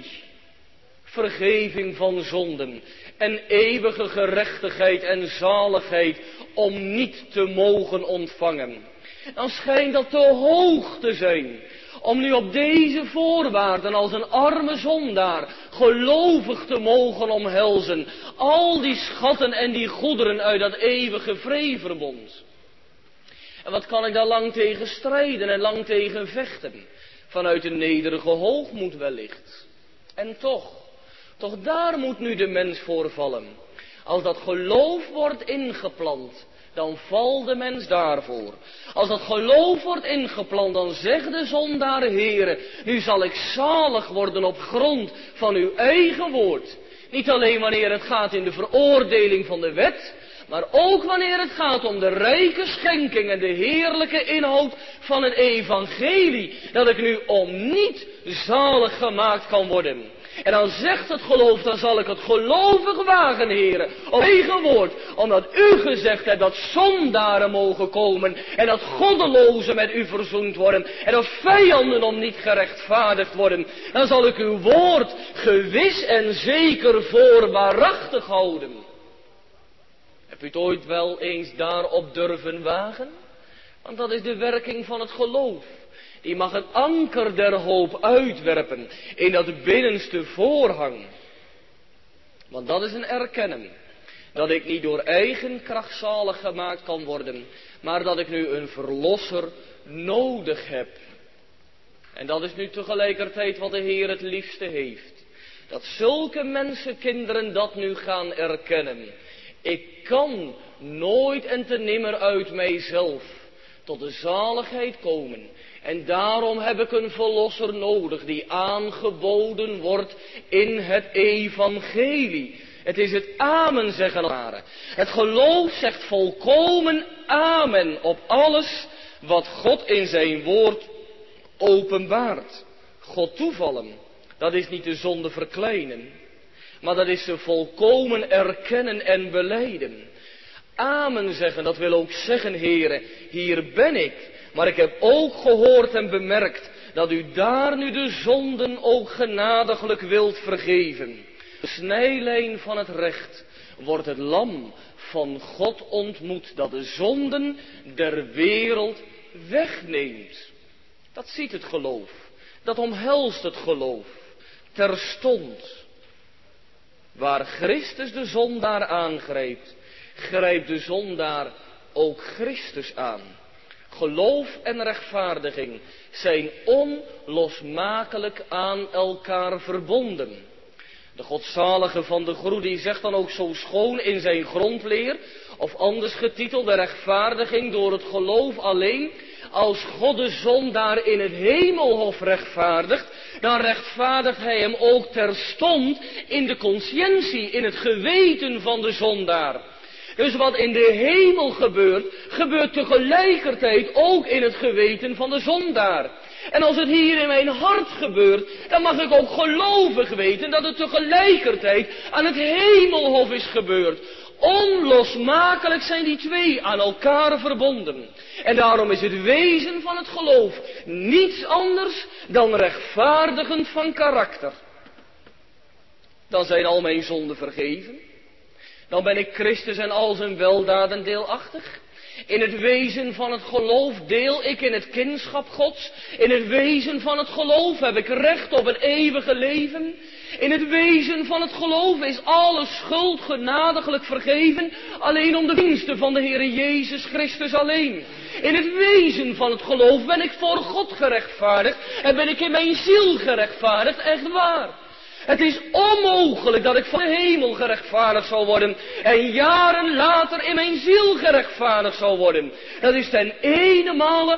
vergeving van zonden en eeuwige gerechtigheid en zaligheid om niet te mogen ontvangen. Dan schijnt dat te hoog te zijn om nu op deze voorwaarden als een arme zondaar gelovig te mogen omhelzen al die schatten en die goederen uit dat eeuwige vreeverbond. En wat kan ik daar lang tegen strijden en lang tegen vechten? Vanuit een nederige hoogmoed wellicht. En toch daar moet nu de mens voor vallen. Als dat geloof wordt ingeplant, dan valt de mens daarvoor. Als dat geloof wordt ingeplant, dan zegt de zondaar, Heere, nu zal ik zalig worden op grond van uw eigen woord. Niet alleen wanneer het gaat in de veroordeling van de wet, maar ook wanneer het gaat om de rijke schenking en de heerlijke inhoud van het evangelie, dat ik nu om niet zalig gemaakt kan worden. En dan zegt het geloof, dan zal ik het gelovig wagen, Heere, op eigen woord, omdat u gezegd hebt dat zondaren mogen komen en dat goddelozen met u verzoend worden en dat vijanden om niet gerechtvaardigd worden. Dan zal ik uw woord gewis en zeker voor waarachtig houden. Heb u het ooit wel eens daarop durven wagen? Want dat is de werking van het geloof. Die mag het anker der hoop uitwerpen in dat binnenste voorhang. Want dat is een erkennen. Dat ik niet door eigen kracht zalig gemaakt kan worden. Maar dat ik nu een verlosser nodig heb. En dat is nu tegelijkertijd wat de Heer het liefste heeft. Dat zulke mensenkinderen dat nu gaan erkennen. Ik kan nooit en te nimmer uit mijzelf tot de zaligheid komen. En daarom heb ik een verlosser nodig die aangeboden wordt in het evangelie. Het is het amen zeggen. Het geloof zegt volkomen amen op alles wat God in zijn woord openbaart. God toevallen, dat is niet de zonde verkleinen, maar dat is ze volkomen erkennen en belijden. Amen zeggen, dat wil ook zeggen, Heere, hier ben ik. Maar ik heb ook gehoord en bemerkt dat u daar nu de zonden ook genadiglijk wilt vergeven. De snijlijn van het recht wordt het lam van God ontmoet dat de zonden der wereld wegneemt. Dat ziet het geloof, dat omhelst het geloof, terstond. Waar Christus de zondaar aangrijpt, grijpt de zondaar ook Christus aan. Geloof en rechtvaardiging zijn onlosmakelijk aan elkaar verbonden. De godzalige van de Groe die zegt dan ook zo schoon in zijn grondleer, of anders getiteld de rechtvaardiging door het geloof alleen. Als God de zondaar in het hemelhof rechtvaardigt, dan rechtvaardigt hij hem ook terstond in de conscientie, in het geweten van de zondaar. Dus wat in de hemel gebeurt, gebeurt tegelijkertijd ook in het geweten van de zondaar. En als het hier in mijn hart gebeurt, dan mag ik ook gelovig weten dat het tegelijkertijd aan het hemelhof is gebeurd. Onlosmakelijk zijn die twee aan elkaar verbonden. En daarom is het wezen van het geloof niets anders dan rechtvaardigend van karakter. Dan zijn al mijn zonden vergeven. Dan ben ik Christus en al zijn weldaden deelachtig. In het wezen van het geloof deel ik in het kindschap Gods. In het wezen van het geloof heb ik recht op een eeuwige leven. In het wezen van het geloof is alle schuld genadiglijk vergeven, alleen om de diensten van de Heere Jezus Christus alleen. In het wezen van het geloof ben ik voor God gerechtvaardigd en ben ik in mijn ziel gerechtvaardigd, echt waar. Het is onmogelijk dat ik van de hemel gerechtvaardigd zal worden en jaren later in mijn ziel gerechtvaardigd zal worden. Dat is ten ene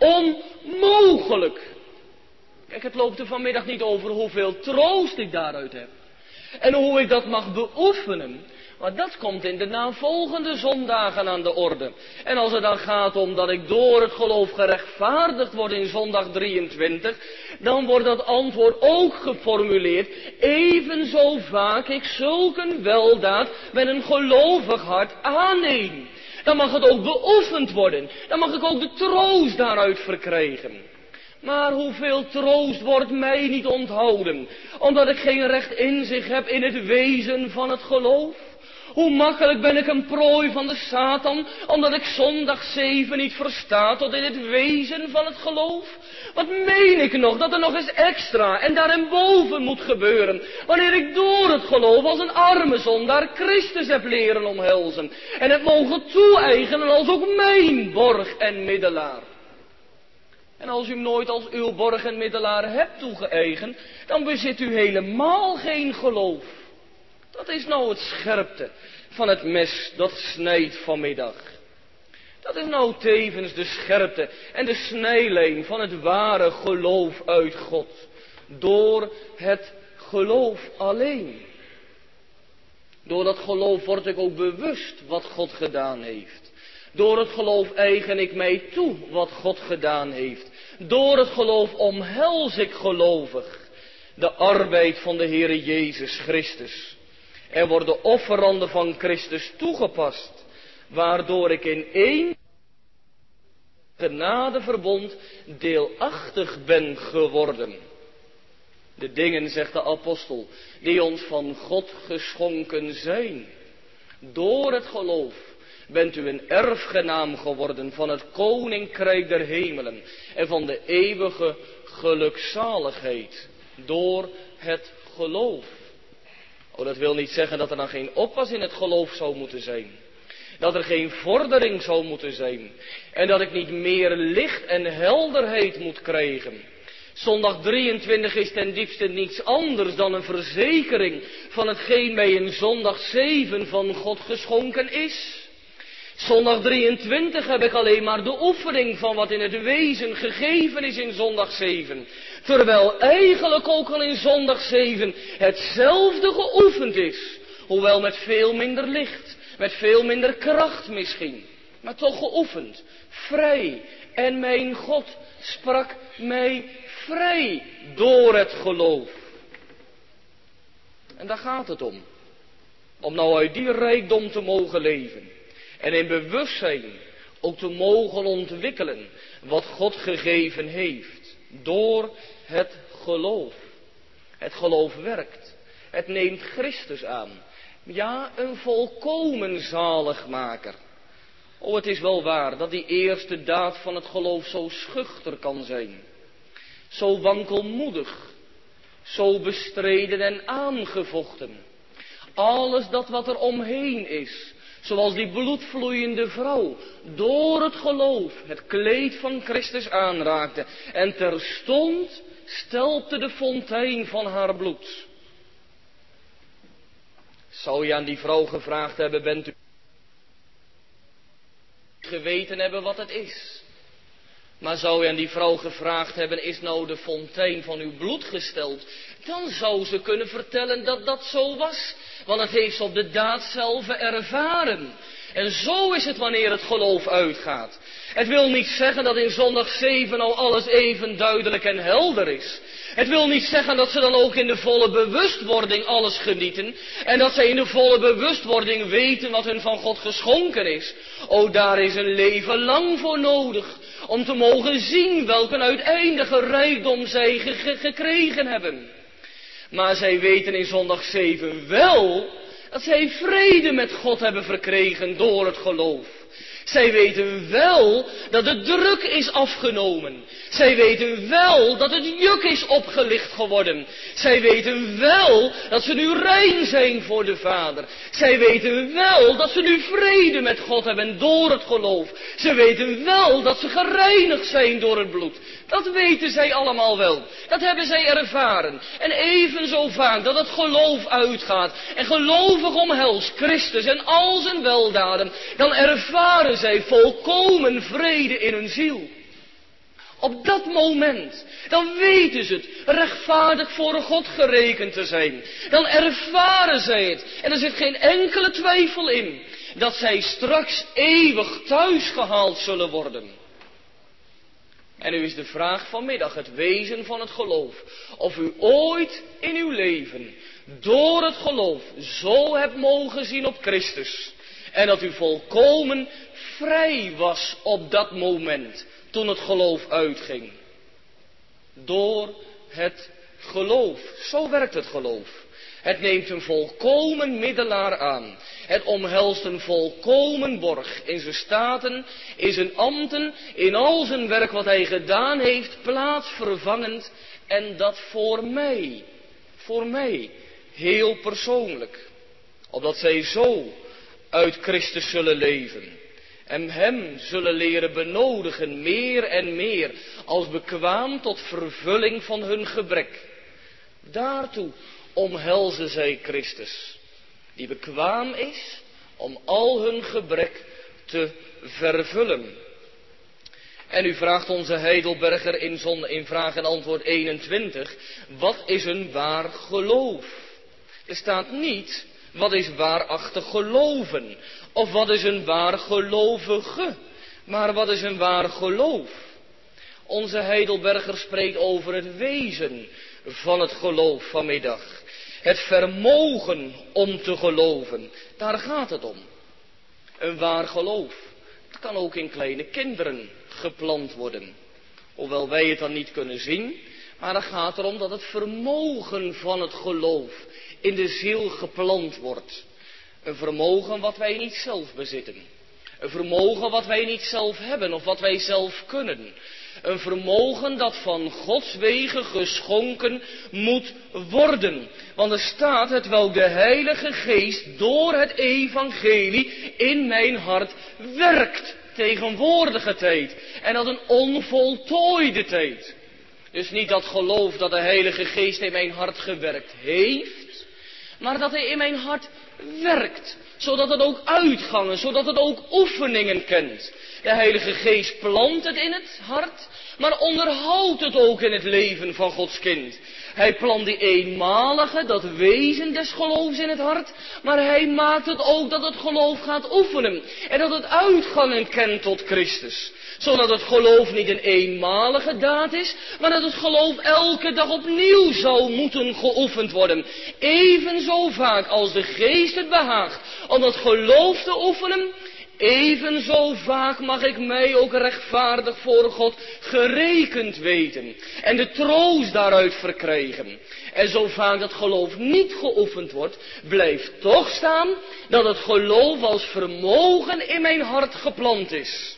onmogelijk. Kijk, het loopt er vanmiddag niet over hoeveel troost ik daaruit heb. En hoe ik dat mag beoefenen. Maar dat komt in de navolgende zondagen aan de orde. En als het dan gaat om dat ik door het geloof gerechtvaardigd word in zondag 23, dan wordt dat antwoord ook geformuleerd. Evenzo vaak ik zulke weldaad met een gelovig hart aanneem. Dan mag het ook beoefend worden. Dan mag ik ook de troost daaruit verkrijgen. Maar hoeveel troost wordt mij niet onthouden, omdat ik geen recht inzicht heb in het wezen van het geloof? Hoe makkelijk ben ik een prooi van de Satan, omdat ik zondag 7 niet versta tot in het wezen van het geloof? Wat meen ik nog, dat er nog eens extra en daarboven moet gebeuren, wanneer ik door het geloof als een arme zondaar Christus heb leren omhelzen en het mogen toe-eigenen als ook mijn borg en middelaar. En als u hem nooit als uw borg en middelaar hebt toegeëigend, dan bezit u helemaal geen geloof. Dat is nou het scherpte van het mes dat snijdt vanmiddag. Dat is nou tevens de scherpte en de snijlijn van het ware geloof uit God. Door het geloof alleen. Door dat geloof word ik ook bewust wat God gedaan heeft. Door het geloof eigen ik mij toe wat God gedaan heeft. Door het geloof omhels ik gelovig de arbeid van de Heere Jezus Christus. Er worden offeranden van Christus toegepast, waardoor ik in één genadeverbond deelachtig ben geworden. De dingen, zegt de apostel, die ons van God geschonken zijn. Door het geloof bent u een erfgenaam geworden van het koninkrijk der hemelen en van de eeuwige gelukzaligheid. Door het geloof. Oh, dat wil niet zeggen dat er dan geen oppas in het geloof zou moeten zijn. Dat er geen vordering zou moeten zijn. En dat ik niet meer licht en helderheid moet krijgen. Zondag 23 is ten diepste niets anders dan een verzekering van hetgeen mij in zondag 7 van God geschonken is. Zondag 23 heb ik alleen maar de oefening van wat in het wezen gegeven is in zondag 7. Terwijl eigenlijk ook al in zondag 7 hetzelfde geoefend is. Hoewel met veel minder licht, met veel minder kracht misschien. Maar toch geoefend, vrij. En mijn God sprak mij vrij door het geloof. En daar gaat het om. Om nou uit die rijkdom te mogen leven. En in bewustzijn ook te mogen ontwikkelen wat God gegeven heeft. Door het geloof. Het geloof werkt. Het neemt Christus aan. Ja, een volkomen zaligmaker. Oh, het is wel waar dat die eerste daad van het geloof zo schuchter kan zijn. Zo wankelmoedig. Zo bestreden en aangevochten. Alles dat wat er omheen is. Zoals die bloedvloeiende vrouw door het geloof het kleed van Christus aanraakte. En terstond stelpte de fontein van haar bloed. Zou je aan die vrouw gevraagd hebben, bent u geweten hebben wat het is? Maar zou je aan die vrouw gevraagd hebben, is nou de fontein van uw bloed gesteld? Dan zou ze kunnen vertellen dat dat zo was. Want het heeft ze op de daad zelf ervaren. En zo is het wanneer het geloof uitgaat. Het wil niet zeggen dat in zondag 7 al alles even duidelijk en helder is. Het wil niet zeggen dat ze dan ook in de volle bewustwording alles genieten. En dat zij in de volle bewustwording weten wat hun van God geschonken is. O, daar is een leven lang voor nodig. Om te mogen zien welke uiteindige rijkdom zij gekregen hebben. Maar zij weten in zondag 7 wel dat zij vrede met God hebben verkregen door het geloof. Zij weten wel dat de druk is afgenomen. Zij weten wel dat het juk is opgelicht geworden. Zij weten wel dat ze nu rein zijn voor de Vader. Zij weten wel dat ze nu vrede met God hebben door het geloof. Ze weten wel dat ze gereinigd zijn door het bloed. Dat weten zij allemaal wel. Dat hebben zij ervaren. En evenzo vaak dat het geloof uitgaat en gelovig omhelst Christus en al zijn weldaden, dan ervaren zij volkomen vrede in hun ziel. Op dat moment, dan weten ze het, rechtvaardig voor God gerekend te zijn. Dan ervaren zij het, en er zit geen enkele twijfel in, dat zij straks eeuwig thuis gehaald zullen worden. En nu is de vraag vanmiddag het wezen van het geloof. Of u ooit in uw leven door het geloof zo hebt mogen zien op Christus. En dat u volkomen vrij was op dat moment toen het geloof uitging. Door het geloof. Zo werkt het geloof. Het neemt een volkomen middelaar aan. Het omhelst een volkomen borg in zijn staten, in zijn ambten, in al zijn werk wat hij gedaan heeft, plaatsvervangend. En dat voor mij, heel persoonlijk. Opdat zij zo uit Christus zullen leven. En hem zullen leren benodigen meer en meer als bekwaam tot vervulling van hun gebrek. Daartoe omhelzen zij Christus, die bekwaam is om al hun gebrek te vervullen. En u vraagt onze Heidelberger in vraag en antwoord 21, wat is een waar geloof? Er staat niet, wat is waarachtig geloven? Of wat is een waar gelovige? Maar wat is een waar geloof? Onze Heidelberger spreekt over het wezen van het geloof vanmiddag. Het vermogen om te geloven. Daar gaat het om. Een waar geloof. Het kan ook in kleine kinderen geplant worden. Hoewel wij het dan niet kunnen zien. Maar het gaat erom dat het vermogen van het geloof in de ziel geplant wordt. Een vermogen wat wij niet zelf bezitten. Een vermogen wat wij niet zelf hebben of wat wij zelf kunnen. Een vermogen dat van Gods wegen geschonken moet worden. Want er staat het welk de Heilige Geest door het evangelie in mijn hart werkt. Tegenwoordige tijd. En dat een onvoltooide tijd. Dus niet dat geloof dat de Heilige Geest in mijn hart gewerkt heeft. Maar dat hij in mijn hart werkt. Zodat het ook uitgangen, zodat het ook oefeningen kent. De Heilige Geest plant het in het hart, maar onderhoudt het ook in het leven van Gods kind. Hij plant die eenmalige, dat wezen des geloofs in het hart, maar hij maakt het ook dat het geloof gaat oefenen. En dat het uitgangen kent tot Christus. Zodat het geloof niet een eenmalige daad is, maar dat het geloof elke dag opnieuw zou moeten geoefend worden. Evenzo vaak als de Geest het behaagt om dat geloof te oefenen, evenzo vaak mag ik mij ook rechtvaardig voor God gerekend weten. En de troost daaruit verkrijgen. En zo vaak dat geloof niet geoefend wordt, blijft toch staan dat het geloof als vermogen in mijn hart geplant is.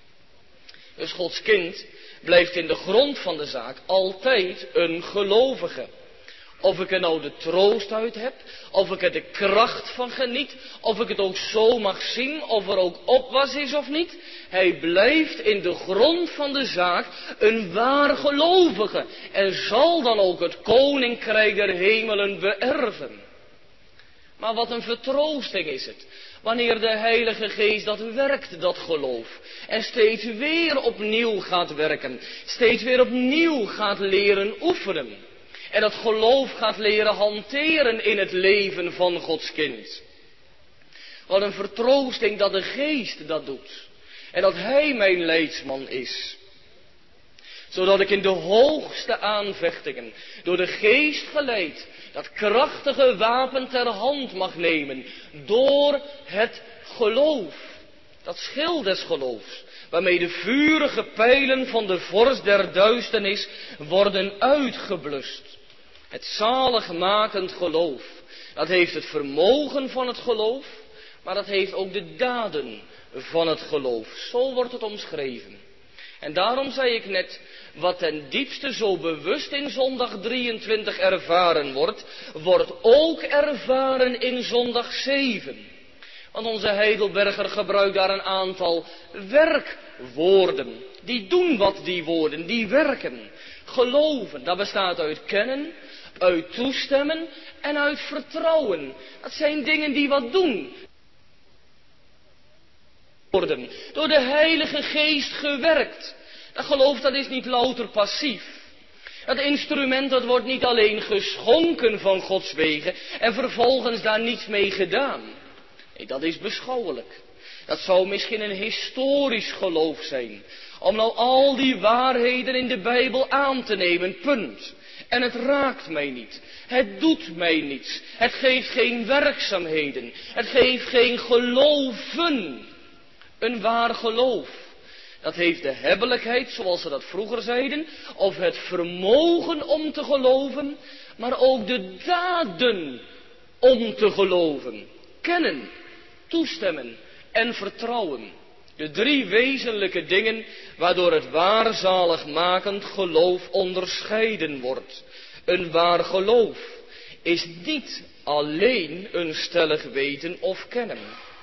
Dus Gods kind blijft in de grond van de zaak altijd een gelovige. Of ik er nou de troost uit heb, of ik er de kracht van geniet, of ik het ook zo mag zien, of er ook opwas is of niet. Hij blijft in de grond van de zaak een waar gelovige en zal dan ook het koninkrijk der hemelen beërven. Maar wat een vertroosting is het, wanneer de Heilige Geest dat werkt, dat geloof. En steeds weer opnieuw gaat werken, steeds weer opnieuw gaat leren oefenen. En dat geloof gaat leren hanteren in het leven van Gods kind. Wat een vertroosting dat de Geest dat doet. En dat Hij mijn leidsman is. Zodat ik in de hoogste aanvechtingen, door de Geest geleid, dat krachtige wapen ter hand mag nemen. Door het geloof. Dat schild des geloofs. Waarmee de vurige pijlen van de vorst der duisternis worden uitgeblust. Het zaligmakend geloof. Dat heeft het vermogen van het geloof. Maar dat heeft ook de daden van het geloof. Zo wordt het omschreven. En daarom zei ik net, wat ten diepste zo bewust in zondag 23 ervaren wordt, wordt ook ervaren in zondag 7. Want onze Heidelberger gebruikt daar een aantal werkwoorden. Die doen wat die woorden, die werken. Geloven, dat bestaat uit kennen, uit toestemmen en uit vertrouwen. Dat zijn dingen die wat doen. Door de Heilige Geest gewerkt. Dat geloof, dat is niet louter passief. Dat instrument, dat wordt niet alleen geschonken van Gods wegen en vervolgens daar niets mee gedaan. Nee, dat is beschouwelijk. Dat zou misschien een historisch geloof zijn. Om nou al die waarheden in de Bijbel aan te nemen, punt. En het raakt mij niet. Het doet mij niets. Het geeft geen werkzaamheden. Het geeft geen geloven. Een waar geloof. Dat heeft de hebbelijkheid, zoals ze dat vroeger zeiden, of het vermogen om te geloven, maar ook de daden om te geloven. Kennen, toestemmen en vertrouwen. De 3 wezenlijke dingen waardoor het waar zaligmakend geloof onderscheiden wordt. Een waar geloof is niet alleen een stellig weten of kennen.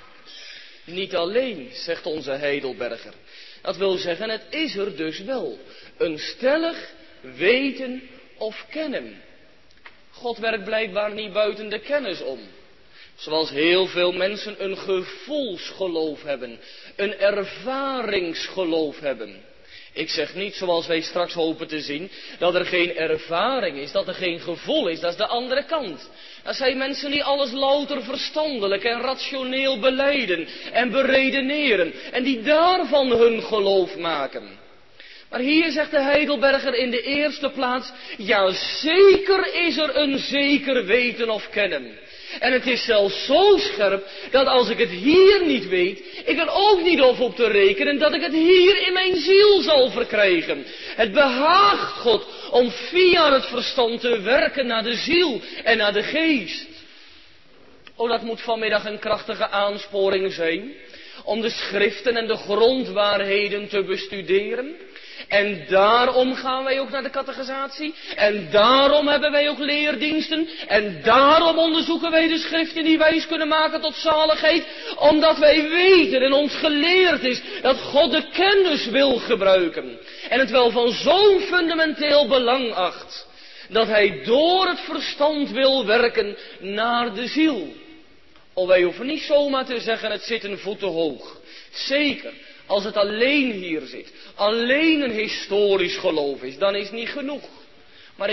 Niet alleen, zegt onze Heidelberger. Dat wil zeggen, het is er dus wel. Een stellig weten of kennen. God werkt blijkbaar niet buiten de kennis om. Zoals heel veel mensen een gevoelsgeloof hebben. Een ervaringsgeloof hebben. Ik zeg niet, zoals wij straks hopen te zien, dat er geen ervaring is, dat er geen gevoel is. Dat is de andere kant. Dat zijn mensen die alles louter verstandelijk en rationeel belijden en beredeneren. En die daarvan hun geloof maken. Maar hier zegt de Heidelberger in de eerste plaats, ja zeker is er een zeker weten of kennen. En het is zelfs zo scherp, dat als ik het hier niet weet, ik er ook niet hoef op te rekenen dat ik het hier in mijn ziel zal verkrijgen. Het behaagt God om via het verstand te werken naar de ziel en naar de geest. Oh, dat moet vanmiddag een krachtige aansporing zijn, om de schriften en de grondwaarheden te bestuderen. En daarom gaan wij ook naar de catechisatie. En daarom hebben wij ook leerdiensten. En daarom onderzoeken wij de schriften die wijs kunnen maken tot zaligheid. Omdat wij weten en ons geleerd is dat God de kennis wil gebruiken. En het wel van zo'n fundamenteel belang acht. Dat Hij door het verstand wil werken naar de ziel. Of wij hoeven niet zomaar te zeggen het zit een voeten hoog. Zeker. Als het alleen hier zit, alleen een historisch geloof is, dan is het niet genoeg. Maar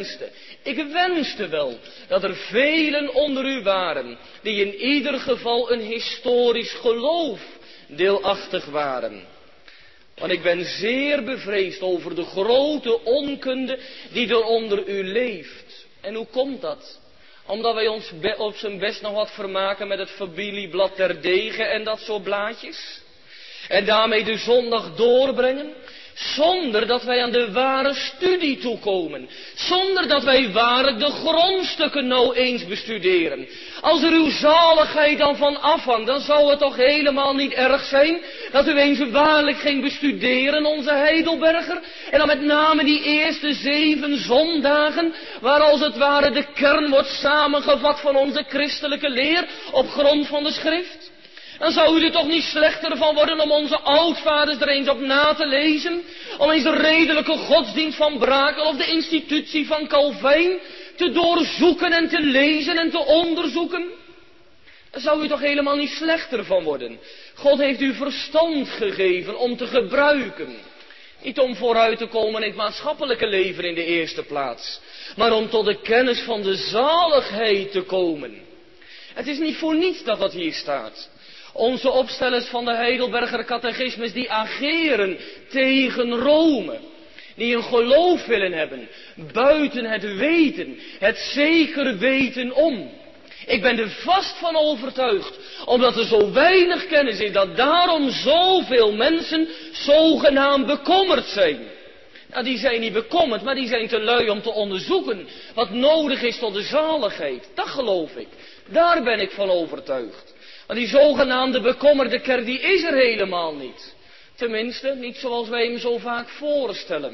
ik wenste wel dat er velen onder u waren, die in ieder geval een historisch geloof deelachtig waren. Want ik ben zeer bevreesd over de grote onkunde die er onder u leeft. En hoe komt dat? Omdat wij ons op zijn best nog wat vermaken met het familieblad der degen en dat soort blaadjes. En daarmee de zondag doorbrengen, zonder dat wij aan de ware studie toekomen. Zonder dat wij waarlijk de grondstukken nou eens bestuderen. Als er uw zaligheid dan van afhangt, dan zou het toch helemaal niet erg zijn dat u eens waarlijk ging bestuderen, onze Heidelberger. En dan met name die eerste 7 zondagen, waar als het ware de kern wordt samengevat van onze christelijke leer op grond van de schrift. Dan zou u er toch niet slechter van worden om onze oudvaders er eens op na te lezen? Om eens de redelijke godsdienst van Brakel of de institutie van Calvijn te doorzoeken en te lezen en te onderzoeken? Daar zou u toch helemaal niet slechter van worden. God heeft u verstand gegeven om te gebruiken. Niet om vooruit te komen in het maatschappelijke leven in de eerste plaats. Maar om tot de kennis van de zaligheid te komen. Het is niet voor niets dat dat hier staat. Onze opstellers van de Heidelberger Catechismus die ageren tegen Rome. Die een geloof willen hebben, buiten het weten, het zeker weten om. Ik ben er vast van overtuigd, omdat er zo weinig kennis is, dat daarom zoveel mensen zogenaamd bekommerd zijn. Nou, die zijn niet bekommerd, maar die zijn te lui om te onderzoeken wat nodig is tot de zaligheid. Dat geloof ik. Daar ben ik van overtuigd. Want die zogenaamde bekommerde kerk, die is er helemaal niet. Tenminste, niet zoals wij hem zo vaak voorstellen.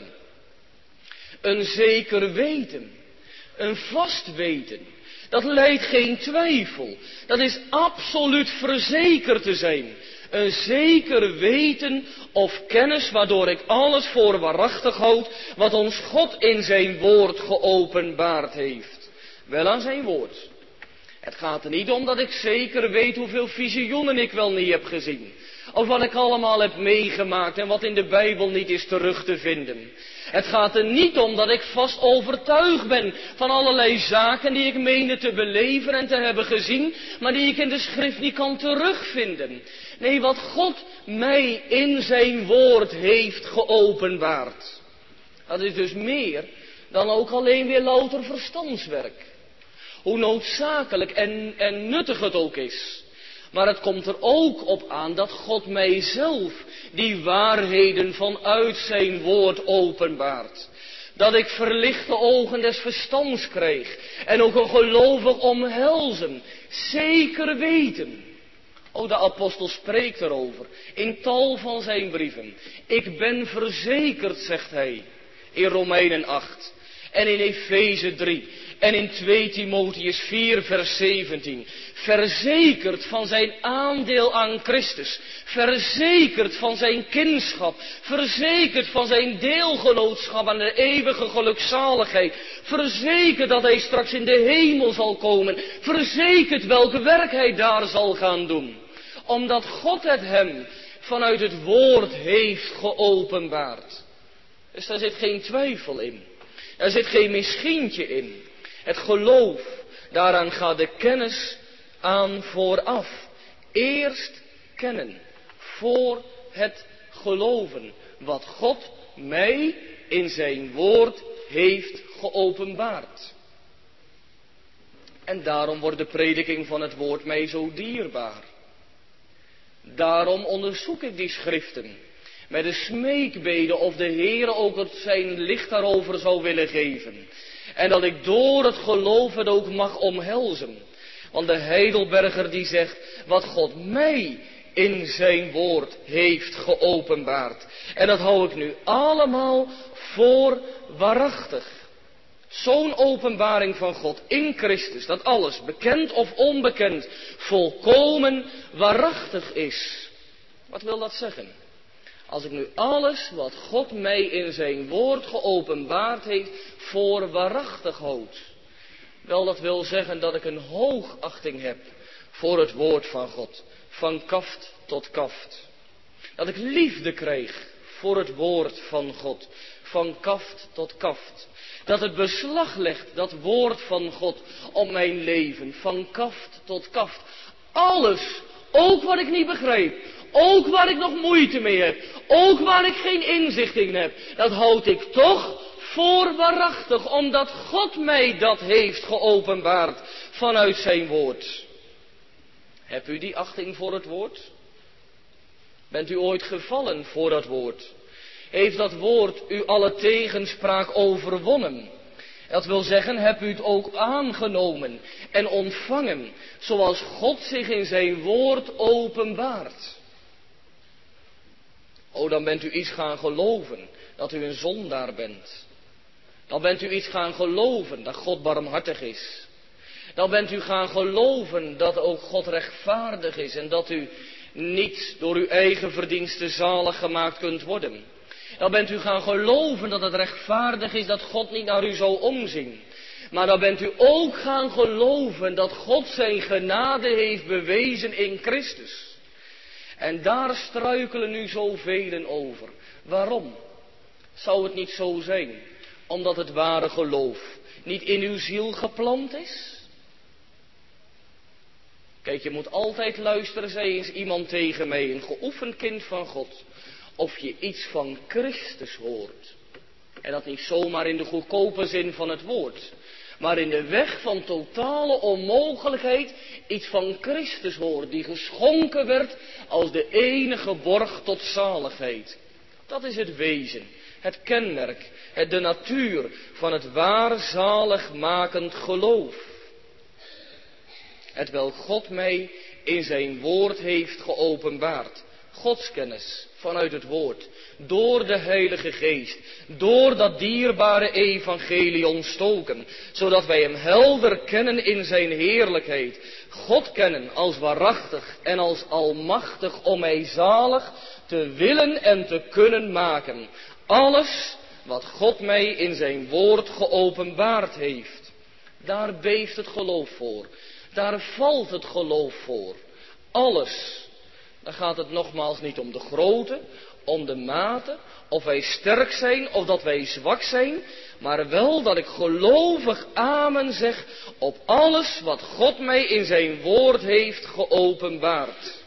Een zeker weten. Een vast weten. Dat leidt geen twijfel. Dat is absoluut verzekerd te zijn. Een zeker weten of kennis waardoor ik alles voor waarachtig houd wat ons God in zijn woord geopenbaard heeft. Wel aan zijn woord. Het gaat er niet om dat ik zeker weet hoeveel visioenen ik wel niet heb gezien. Of wat ik allemaal heb meegemaakt en wat in de Bijbel niet is terug te vinden. Het gaat er niet om dat ik vast overtuigd ben van allerlei zaken die ik meende te beleven en te hebben gezien, maar die ik in de schrift niet kan terugvinden. Nee, wat God mij in zijn woord heeft geopenbaard. Dat is dus meer dan ook alleen weer louter verstandswerk. Hoe noodzakelijk en nuttig het ook is. Maar het komt er ook op aan dat God mij zelf die waarheden vanuit zijn woord openbaart. Dat ik verlichte ogen des verstands krijg. En ook een gelovig omhelzen. Zeker weten. O, de apostel spreekt erover. In tal van zijn brieven. Ik ben verzekerd, zegt hij. In Romeinen 8. En in Efeze 3. En in 2 Timotheüs 4 vers 17. Verzekerd van zijn aandeel aan Christus. Verzekerd van zijn kindschap. Verzekerd van zijn deelgenootschap aan de eeuwige gelukzaligheid. Verzekerd dat hij straks in de hemel zal komen. Verzekerd welk werk hij daar zal gaan doen. Omdat God het hem vanuit het woord heeft geopenbaard. Dus daar zit geen twijfel in. Er zit geen misschientje in. Het geloof, daaraan gaat de kennis aan vooraf. Eerst kennen, voor het geloven, wat God mij in zijn woord heeft geopenbaard. En daarom wordt de prediking van het woord mij zo dierbaar. Daarom onderzoek ik die schriften. Met de smeekbede of de Heer ook het zijn licht daarover zou willen geven. En dat ik door het geloof het ook mag omhelzen. Want de Heidelberger die zegt, wat God mij in zijn woord heeft geopenbaard. En dat hou ik nu allemaal voor waarachtig. Zo'n openbaring van God in Christus, dat alles, bekend of onbekend, volkomen waarachtig is. Wat wil dat zeggen? Als ik nu alles wat God mij in zijn woord geopenbaard heeft voor waarachtig houd. Wel, dat wil zeggen dat ik een hoogachting heb voor het woord van God. Van kaft tot kaft. Dat ik liefde krijg voor het woord van God. Van kaft tot kaft. Dat het beslag legt, dat woord van God, op mijn leven. Van kaft tot kaft. Alles, ook wat ik niet begrijp. Ook waar ik nog moeite mee heb. Ook waar ik geen inzicht in heb. Dat houd ik toch voor waarachtig. Omdat God mij dat heeft geopenbaard vanuit zijn woord. Hebt u die achting voor het woord? Bent u ooit gevallen voor dat woord? Heeft dat woord u alle tegenspraak overwonnen? Dat wil zeggen, hebt u het ook aangenomen en ontvangen. Zoals God zich in zijn woord openbaart. Oh, dan bent u iets gaan geloven dat u een zondaar bent. Dan bent u iets gaan geloven dat God barmhartig is. Dan bent u gaan geloven dat ook God rechtvaardig is en dat u niet door uw eigen verdiensten zalig gemaakt kunt worden. Dan bent u gaan geloven dat het rechtvaardig is dat God niet naar u zal omzien. Maar dan bent u ook gaan geloven dat God zijn genade heeft bewezen in Christus. En daar struikelen nu zoveel over. Waarom? Zou het niet zo zijn? Omdat het ware geloof niet in uw ziel geplant is? Kijk, je moet altijd luisteren, zei eens iemand tegen mij, een geoefend kind van God, of je iets van Christus hoort. En dat niet zomaar in de goedkope zin van het woord, maar in de weg van totale onmogelijkheid iets van Christus hoort, die geschonken werd als de enige borg tot zaligheid. Dat is het wezen, het kenmerk, de natuur van het waar zaligmakend geloof. Hetwelk God mij in zijn woord heeft geopenbaard. Godskennis vanuit het woord, door de Heilige Geest, door dat dierbare evangelie ontstoken, zodat wij hem helder kennen in zijn heerlijkheid. God kennen als waarachtig en als almachtig om mij zalig te willen en te kunnen maken. Alles wat God mij in zijn woord geopenbaard heeft. Daar beeft het geloof voor. Daar valt het geloof voor. Alles. Dan gaat het nogmaals niet om de grootte, om de mate, of wij sterk zijn of dat wij zwak zijn, maar wel dat ik gelovig amen zeg op alles wat God mij in zijn woord heeft geopenbaard.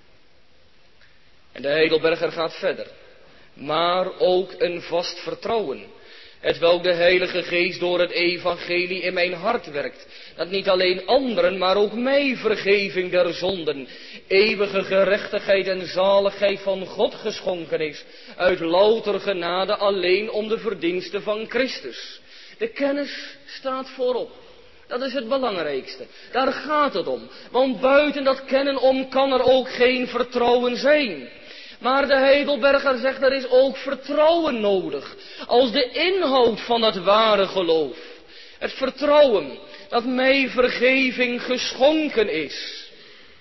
En de Heidelberger gaat verder. Maar ook een vast vertrouwen, hetwelk de Heilige Geest door het evangelie in mijn hart werkt, dat niet alleen anderen, maar ook mij vergeving der zonden, eeuwige gerechtigheid en zaligheid van God geschonken is, uit louter genade alleen om de verdiensten van Christus. De kennis staat voorop. Dat is het belangrijkste. Daar gaat het om. Want buiten dat kennen om kan er ook geen vertrouwen zijn. Maar de Heidelberger zegt, er is ook vertrouwen nodig. Als de inhoud van het ware geloof. Het vertrouwen dat mij vergeving geschonken is.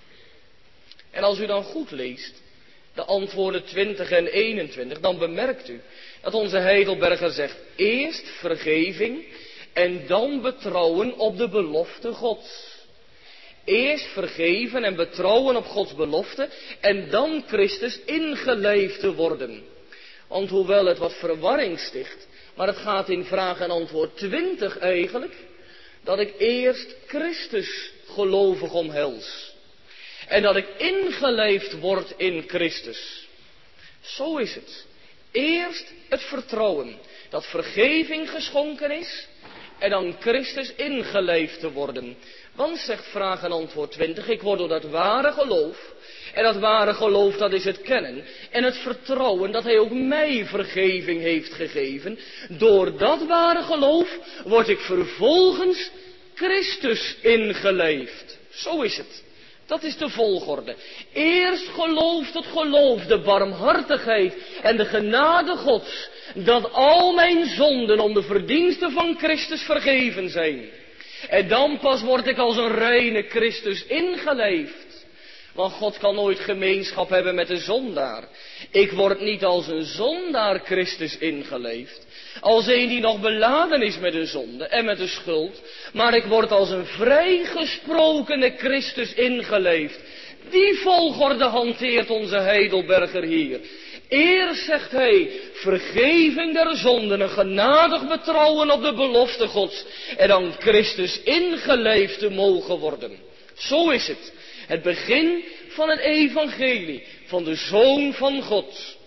En als u dan goed leest, de antwoorden 20 en 21, dan bemerkt u dat onze Heidelberger zegt, eerst vergeving en dan betrouwen op de belofte Gods. Eerst vergeven en betrouwen op Gods belofte en dan Christus ingeleefd te worden. Want hoewel het wat verwarring sticht, maar het gaat in vraag en antwoord 20 eigenlijk, dat ik eerst Christus gelovig omhels. En dat ik ingeleefd word in Christus. Zo is het. Eerst het vertrouwen dat vergeving geschonken is en dan Christus ingeleefd te worden. Want zegt vraag en antwoord 20, ik word door dat ware geloof. En dat ware geloof, dat is het kennen. En het vertrouwen dat hij ook mij vergeving heeft gegeven. Door dat ware geloof word ik vervolgens Christus ingeleefd. Zo is het. Dat is de volgorde. Eerst gelooft het geloof, de barmhartigheid en de genade Gods, dat al mijn zonden om de verdiensten van Christus vergeven zijn. En dan pas word ik als een reine Christus ingeleefd. Want God kan nooit gemeenschap hebben met een zondaar. Ik word niet als een zondaar Christus ingeleefd. Als een die nog beladen is met de zonde en met de schuld. Maar ik word als een vrijgesprokene Christus ingeleefd. Die volgorde hanteert onze Heidelberger hier. Eerst zegt hij, vergeving der zonden, een genadig betrouwen op de belofte Gods. En dan Christus ingeleefd te mogen worden. Zo is het. Het begin van het evangelie, van de Zoon van God.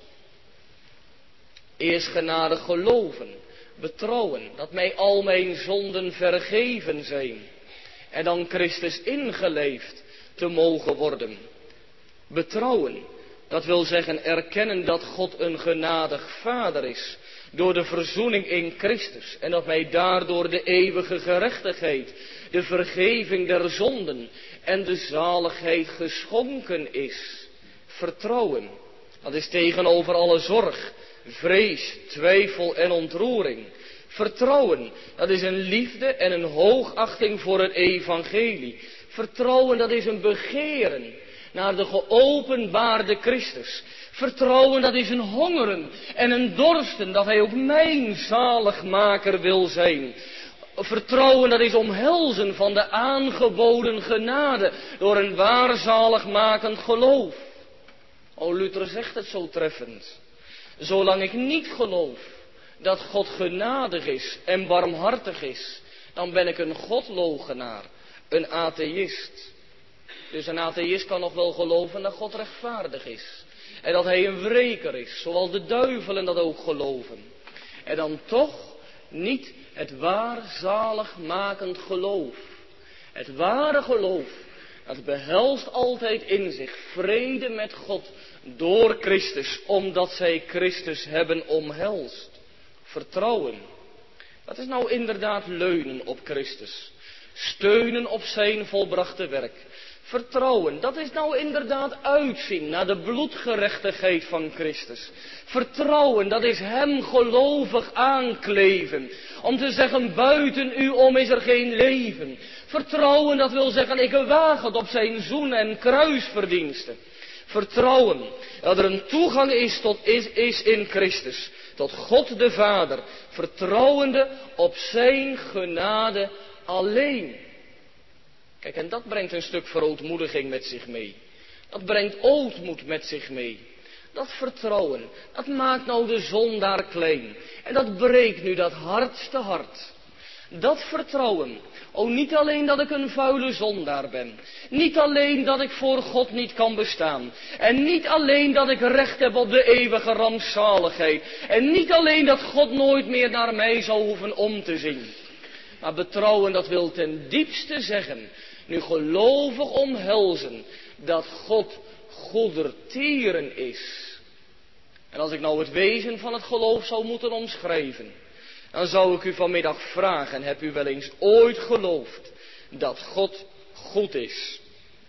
Eerst genadig geloven, betrouwen, dat mij al mijn zonden vergeven zijn. En dan Christus ingeleefd te mogen worden. Betrouwen, dat wil zeggen erkennen dat God een genadig Vader is. Door de verzoening in Christus. En dat mij daardoor de eeuwige gerechtigheid, de vergeving der zonden en de zaligheid geschonken is. Vertrouwen, dat is tegenover alle zorg, vrees, twijfel en ontroering. Vertrouwen, dat is een liefde en een hoogachting voor het evangelie. Vertrouwen, dat is een begeren naar de geopenbaarde Christus. Vertrouwen, dat is een hongeren en een dorsten dat hij ook mijn zaligmaker wil zijn. Vertrouwen, dat is omhelzen van de aangeboden genade door een waar zaligmakend geloof. O, Luther zegt het zo treffend. Zolang ik niet geloof dat God genadig is en barmhartig is, dan ben ik een godloochenaar, een atheïst. Dus een atheïst kan nog wel geloven dat God rechtvaardig is. En dat hij een wreker is, zoals de duivelen dat ook geloven. En dan toch niet het waar zaligmakend geloof. Het ware geloof, dat behelst altijd in zich vrede met God door Christus, omdat zij Christus hebben omhelst. Vertrouwen, dat is nou inderdaad leunen op Christus. Steunen op zijn volbrachte werk. Vertrouwen, dat is nou inderdaad uitzien naar de bloedgerechtigheid van Christus. Vertrouwen, dat is hem gelovig aankleven. Om te zeggen, buiten u om is er geen leven. Vertrouwen, dat wil zeggen, ik waag het op zijn zoen- en kruisverdiensten. Vertrouwen, dat er een toegang is in Christus. Tot God de Vader. Vertrouwende op zijn genade alleen. Kijk, en dat brengt een stuk verootmoediging met zich mee. Dat brengt ootmoed met zich mee. Dat vertrouwen, dat maakt nou de zondaar klein. En dat breekt nu dat hardste hart. Dat vertrouwen, niet alleen dat ik een vuile zondaar ben. Niet alleen dat ik voor God niet kan bestaan. En niet alleen dat ik recht heb op de eeuwige rampzaligheid. En niet alleen dat God nooit meer naar mij zou hoeven om te zien. Maar betrouwen, dat wil ten diepste zeggen, nu gelovig omhelzen, dat God goedertieren is. En als ik nou het wezen van het geloof zou moeten omschrijven, dan zou ik u vanmiddag vragen, heb u wel eens ooit geloofd dat God goed is?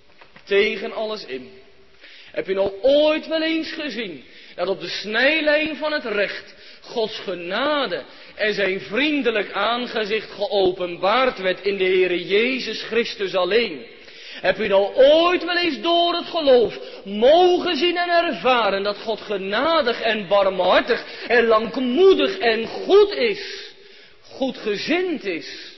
Tegen alles in. Heb u nou ooit wel eens gezien dat op de snijlijn van het recht Gods genade en zijn vriendelijk aangezicht geopenbaard werd in de Heere Jezus Christus alleen? Heb u nou ooit wel eens door het geloof mogen zien en ervaren dat God genadig en barmhartig en langmoedig en goed is, goedgezind is,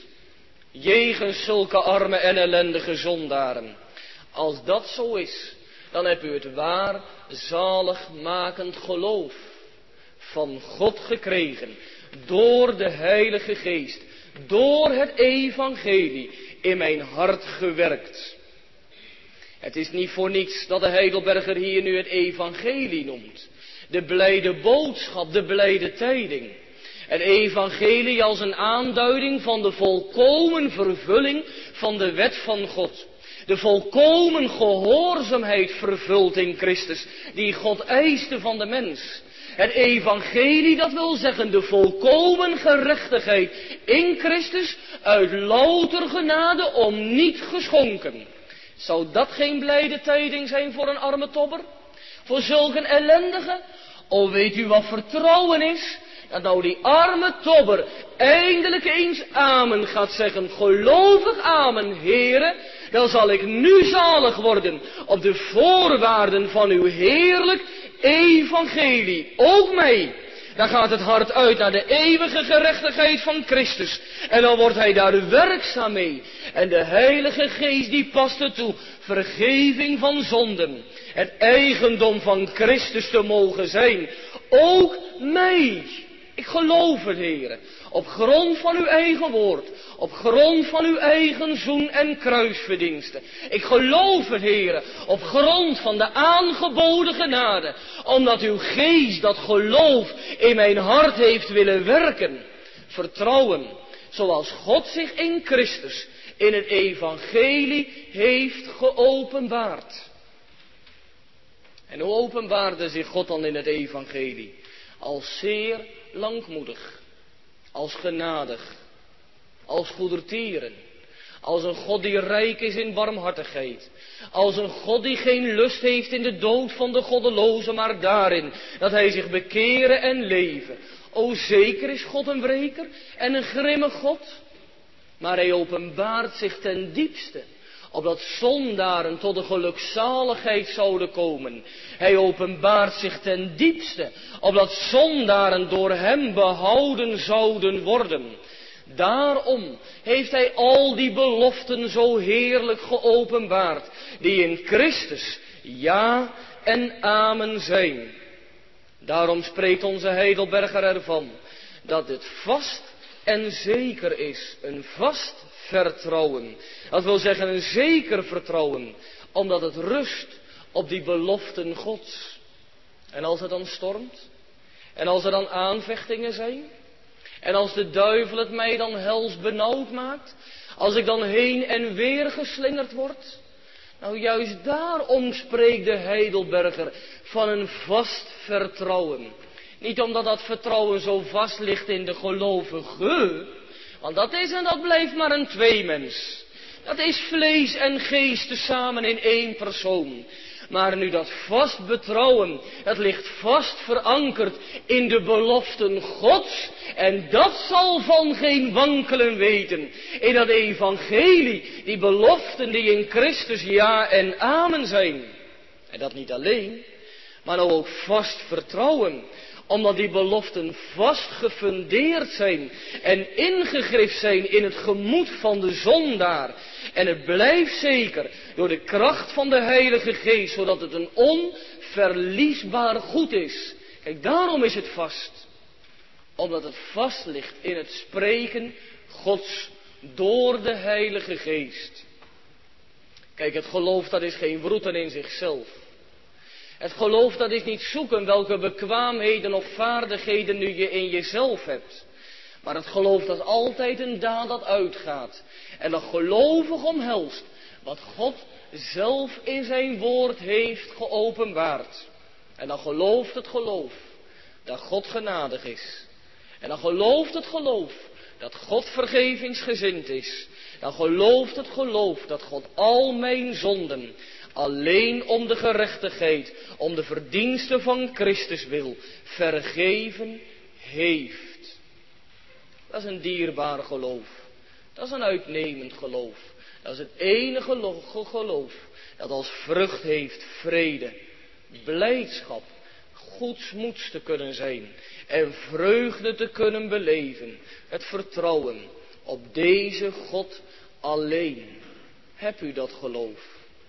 jegens zulke arme en ellendige zondaren? Als dat zo is, dan hebt u het waar zaligmakend geloof van God gekregen, door de Heilige Geest, door het evangelie in mijn hart gewerkt. Het is niet voor niets dat de Heidelberger hier nu het evangelie noemt. De blijde boodschap, de blijde tijding. Het evangelie als een aanduiding van de volkomen vervulling van de wet van God. De volkomen gehoorzaamheid vervuld in Christus, die God eiste van de mens. Het evangelie, dat wil zeggen de volkomen gerechtigheid in Christus, uit louter genade om niet geschonken. Zou dat geen blijde tijding zijn voor een arme tobber? Voor zulke ellendige? Weet u wat vertrouwen is? Dat nou die arme tobber eindelijk eens amen gaat zeggen. Gelovig amen, Heere. Dan zal ik nu zalig worden op de voorwaarden van uw heerlijk evangelie. Ook mij. Dan gaat het hart uit naar de eeuwige gerechtigheid van Christus. En dan wordt hij daar werkzaam mee. En de Heilige Geest die past er toe. Vergeving van zonden. Het eigendom van Christus te mogen zijn. Ook mij. Ik geloof het, Heere. Op grond van uw eigen woord. Op grond van uw eigen zoen- en kruisverdiensten. Ik geloof het, Heere. Op grond van de aangeboden genade. Omdat uw geest dat geloof in mijn hart heeft willen werken. Vertrouwen. Zoals God zich in Christus in het evangelie heeft geopenbaard. En hoe openbaarde zich God dan in het evangelie? Als zeer langmoedig, als genadig, als goedertieren, als een God die rijk is in barmhartigheid, als een God die geen lust heeft in de dood van de goddeloze, maar daarin dat hij zich bekeren en leven. Zeker is God een wreker en een grimmig God, maar hij openbaart zich ten diepste, opdat zondaren tot de gelukzaligheid zouden komen. Hij openbaart zich ten diepste, opdat zondaren door hem behouden zouden worden. Daarom heeft hij al die beloften zo heerlijk geopenbaard, die in Christus ja en amen zijn. Daarom spreekt onze Heidelberger ervan, dat het vast en zeker is, een vast vertrouwen. Dat wil zeggen een zeker vertrouwen, omdat het rust op die beloften Gods. En als het dan stormt, en als er dan aanvechtingen zijn, en als de duivel het mij dan hels benauwd maakt, als ik dan heen en weer geslingerd word, nou juist daarom spreekt de Heidelberger van een vast vertrouwen. Niet omdat dat vertrouwen zo vast ligt in de gelovige, want dat is en dat blijft maar een tweemens. Dat is vlees en geest tezamen in één persoon. Maar nu dat vast betrouwen, het ligt vast verankerd in de beloften Gods. En dat zal van geen wankelen weten. In dat evangelie, die beloften die in Christus ja en amen zijn. En dat niet alleen, maar nou ook vast vertrouwen. Omdat die beloften vast gefundeerd zijn en ingegrift zijn in het gemoed van de zondaar. En het blijft zeker door de kracht van de Heilige Geest, zodat het een onverliesbaar goed is. Kijk, daarom is het vast. Omdat het vast ligt in het spreken Gods door de Heilige Geest. Kijk, het geloof dat is geen broeten in zichzelf. Het geloof dat is niet zoeken welke bekwaamheden of vaardigheden nu je in jezelf hebt. Maar het geloof dat is altijd een daad dat uitgaat. En dat gelovig omhelst wat God zelf in zijn woord heeft geopenbaard. En dan gelooft het geloof dat God genadig is. En dan gelooft het geloof dat God vergevingsgezind is. Dan gelooft het geloof dat God al mijn zonden alleen om de gerechtigheid, om de verdiensten van Christus wil, vergeven heeft. Dat is een dierbaar geloof. Dat is een uitnemend geloof. Dat is het enige geloof dat als vrucht heeft vrede, blijdschap, goedsmoeds te kunnen zijn en vreugde te kunnen beleven. Het vertrouwen op deze God alleen. Heb u dat geloof?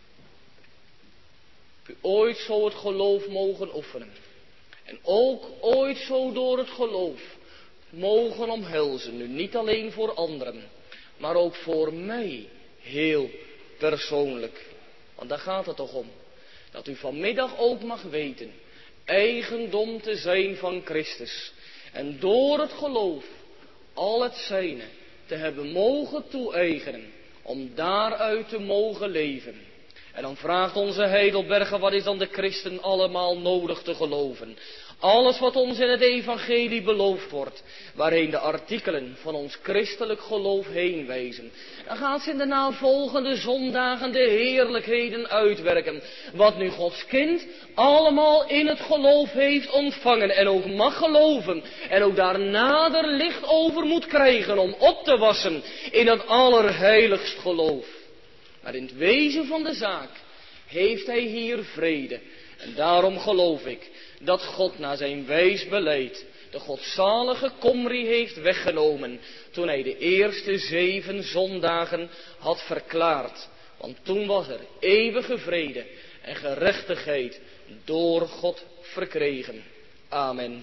Heb u ooit zo het geloof mogen oefenen? En ook ooit zo door het geloof mogen omhelzen, nu niet alleen voor anderen, maar ook voor mij heel persoonlijk. Want daar gaat het toch om. Dat u vanmiddag ook mag weten, eigendom te zijn van Christus. En door het geloof al het zijne te hebben mogen toe-eigenen, om daaruit te mogen leven. En dan vraagt onze Heidelberger, wat is dan de christen allemaal nodig te geloven? Alles wat ons in het evangelie beloofd wordt, waarheen de artikelen van ons christelijk geloof heen wijzen. Dan gaat ze in de navolgende zondagen de heerlijkheden uitwerken. Wat nu Gods kind allemaal in het geloof heeft ontvangen en ook mag geloven. En ook daar nader licht over moet krijgen om op te wassen in dat allerheiligst geloof. Maar in het wezen van de zaak heeft hij hier vrede. En daarom geloof ik dat God na zijn wijs beleid de godzalige komrie heeft weggenomen toen hij de eerste 7 zondagen had verklaard. Want toen was er eeuwige vrede en gerechtigheid door God verkregen. Amen.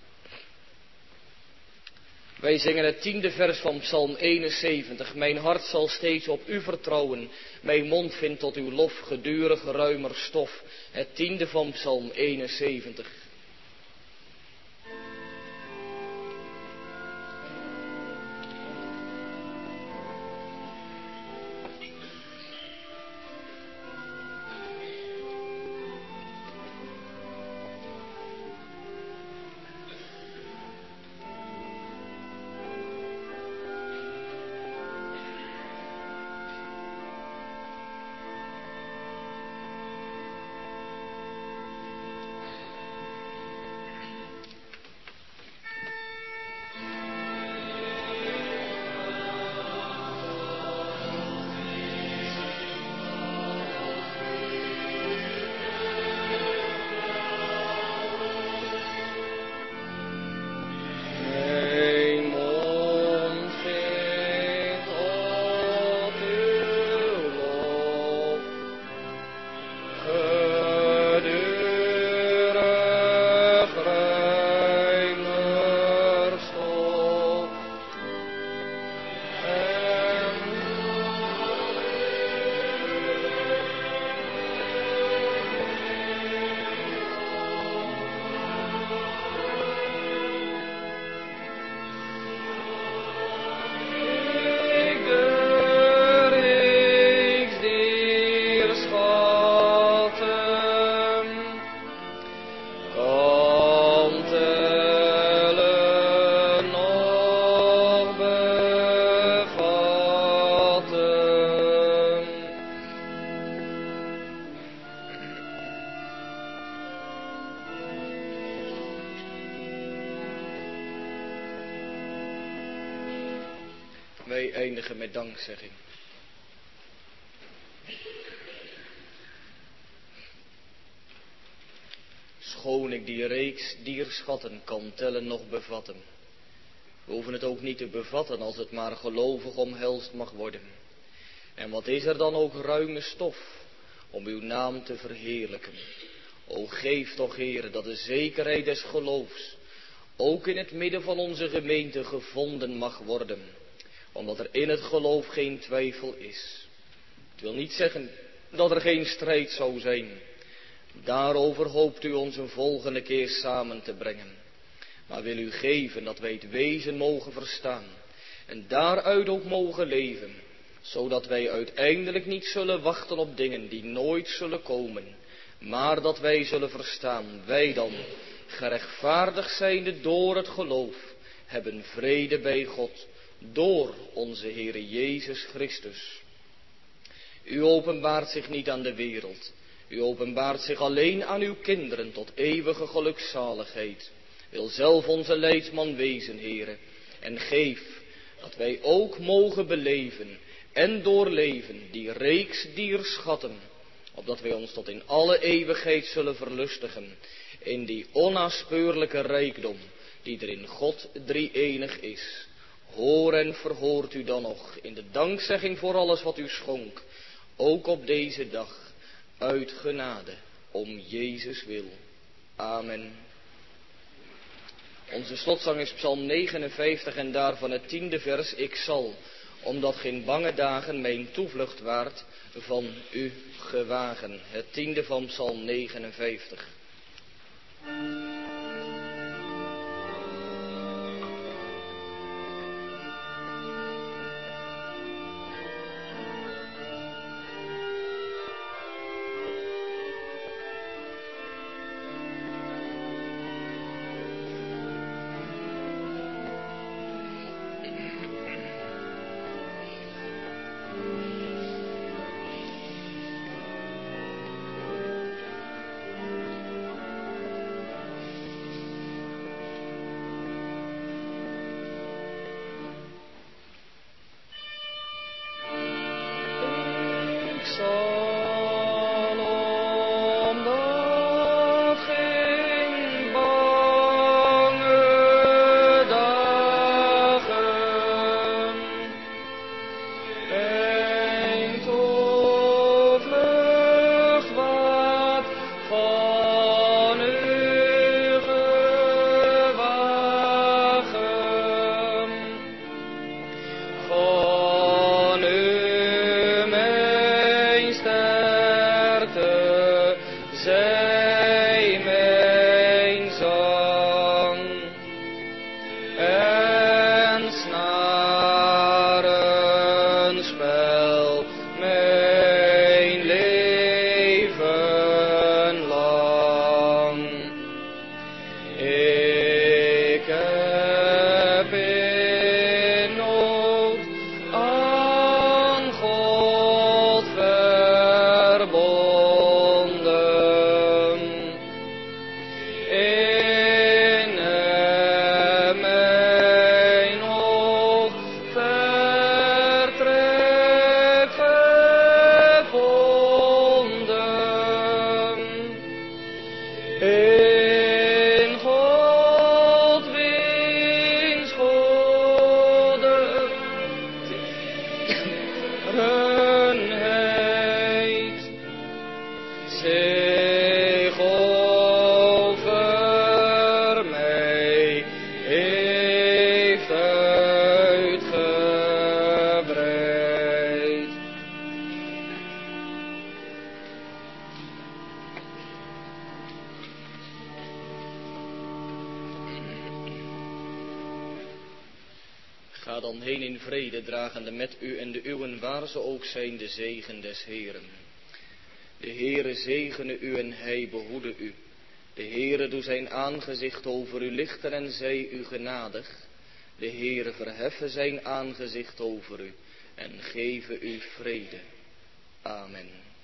Wij zingen het 10e vers van Psalm 71. Mijn hart zal steeds op u vertrouwen. Mijn mond vindt tot uw lof gedurig ruimer stof. Het 10e van Psalm 71. wij eindigen met dankzegging. Schoon ik die reeks dierschatten kan tellen nog bevatten, we hoeven het ook niet te bevatten als het maar gelovig omhelst mag worden. En wat is er dan ook ruime stof om uw naam te verheerlijken. O geef toch, Heere, dat de zekerheid des geloofs ook in het midden van onze gemeente gevonden mag worden, omdat er in het geloof geen twijfel is. Het wil niet zeggen dat er geen strijd zou zijn. Daarover hoopt u ons een volgende keer samen te brengen. Maar wil u geven dat wij het wezen mogen verstaan en daaruit ook mogen leven, zodat wij uiteindelijk niet zullen wachten op dingen die nooit zullen komen, maar dat wij zullen verstaan, wij dan, gerechtvaardigd zijnde door het geloof, hebben vrede bij God, door onze Heere Jezus Christus. U openbaart zich niet aan de wereld, u openbaart zich alleen aan uw kinderen tot eeuwige gelukzaligheid. Wil zelf onze leidsman wezen, Heere, en geef dat wij ook mogen beleven en doorleven die reeks dierschatten, opdat wij ons tot in alle eeuwigheid zullen verlustigen in die onnaspeurlijke rijkdom die er in God drie-enig is. Hoor en verhoort u dan nog in de dankzegging voor alles wat u schonk, ook op deze dag, uit genade, om Jezus wil. Amen. Onze slotzang is Psalm 59 en daarvan het 10e vers. Ik zal, omdat geen bange dagen mijn toevlucht waard, van u gewagen. Het 10e van Psalm 59. Ga dan heen in vrede, dragende met u en de uwen waar ze ook zijn de zegen des Heeren. De Heere zegene u en hij behoede u. De Heere doe zijn aangezicht over u lichten en zij u genadig. De Heere verheffe zijn aangezicht over u en geven u vrede. Amen.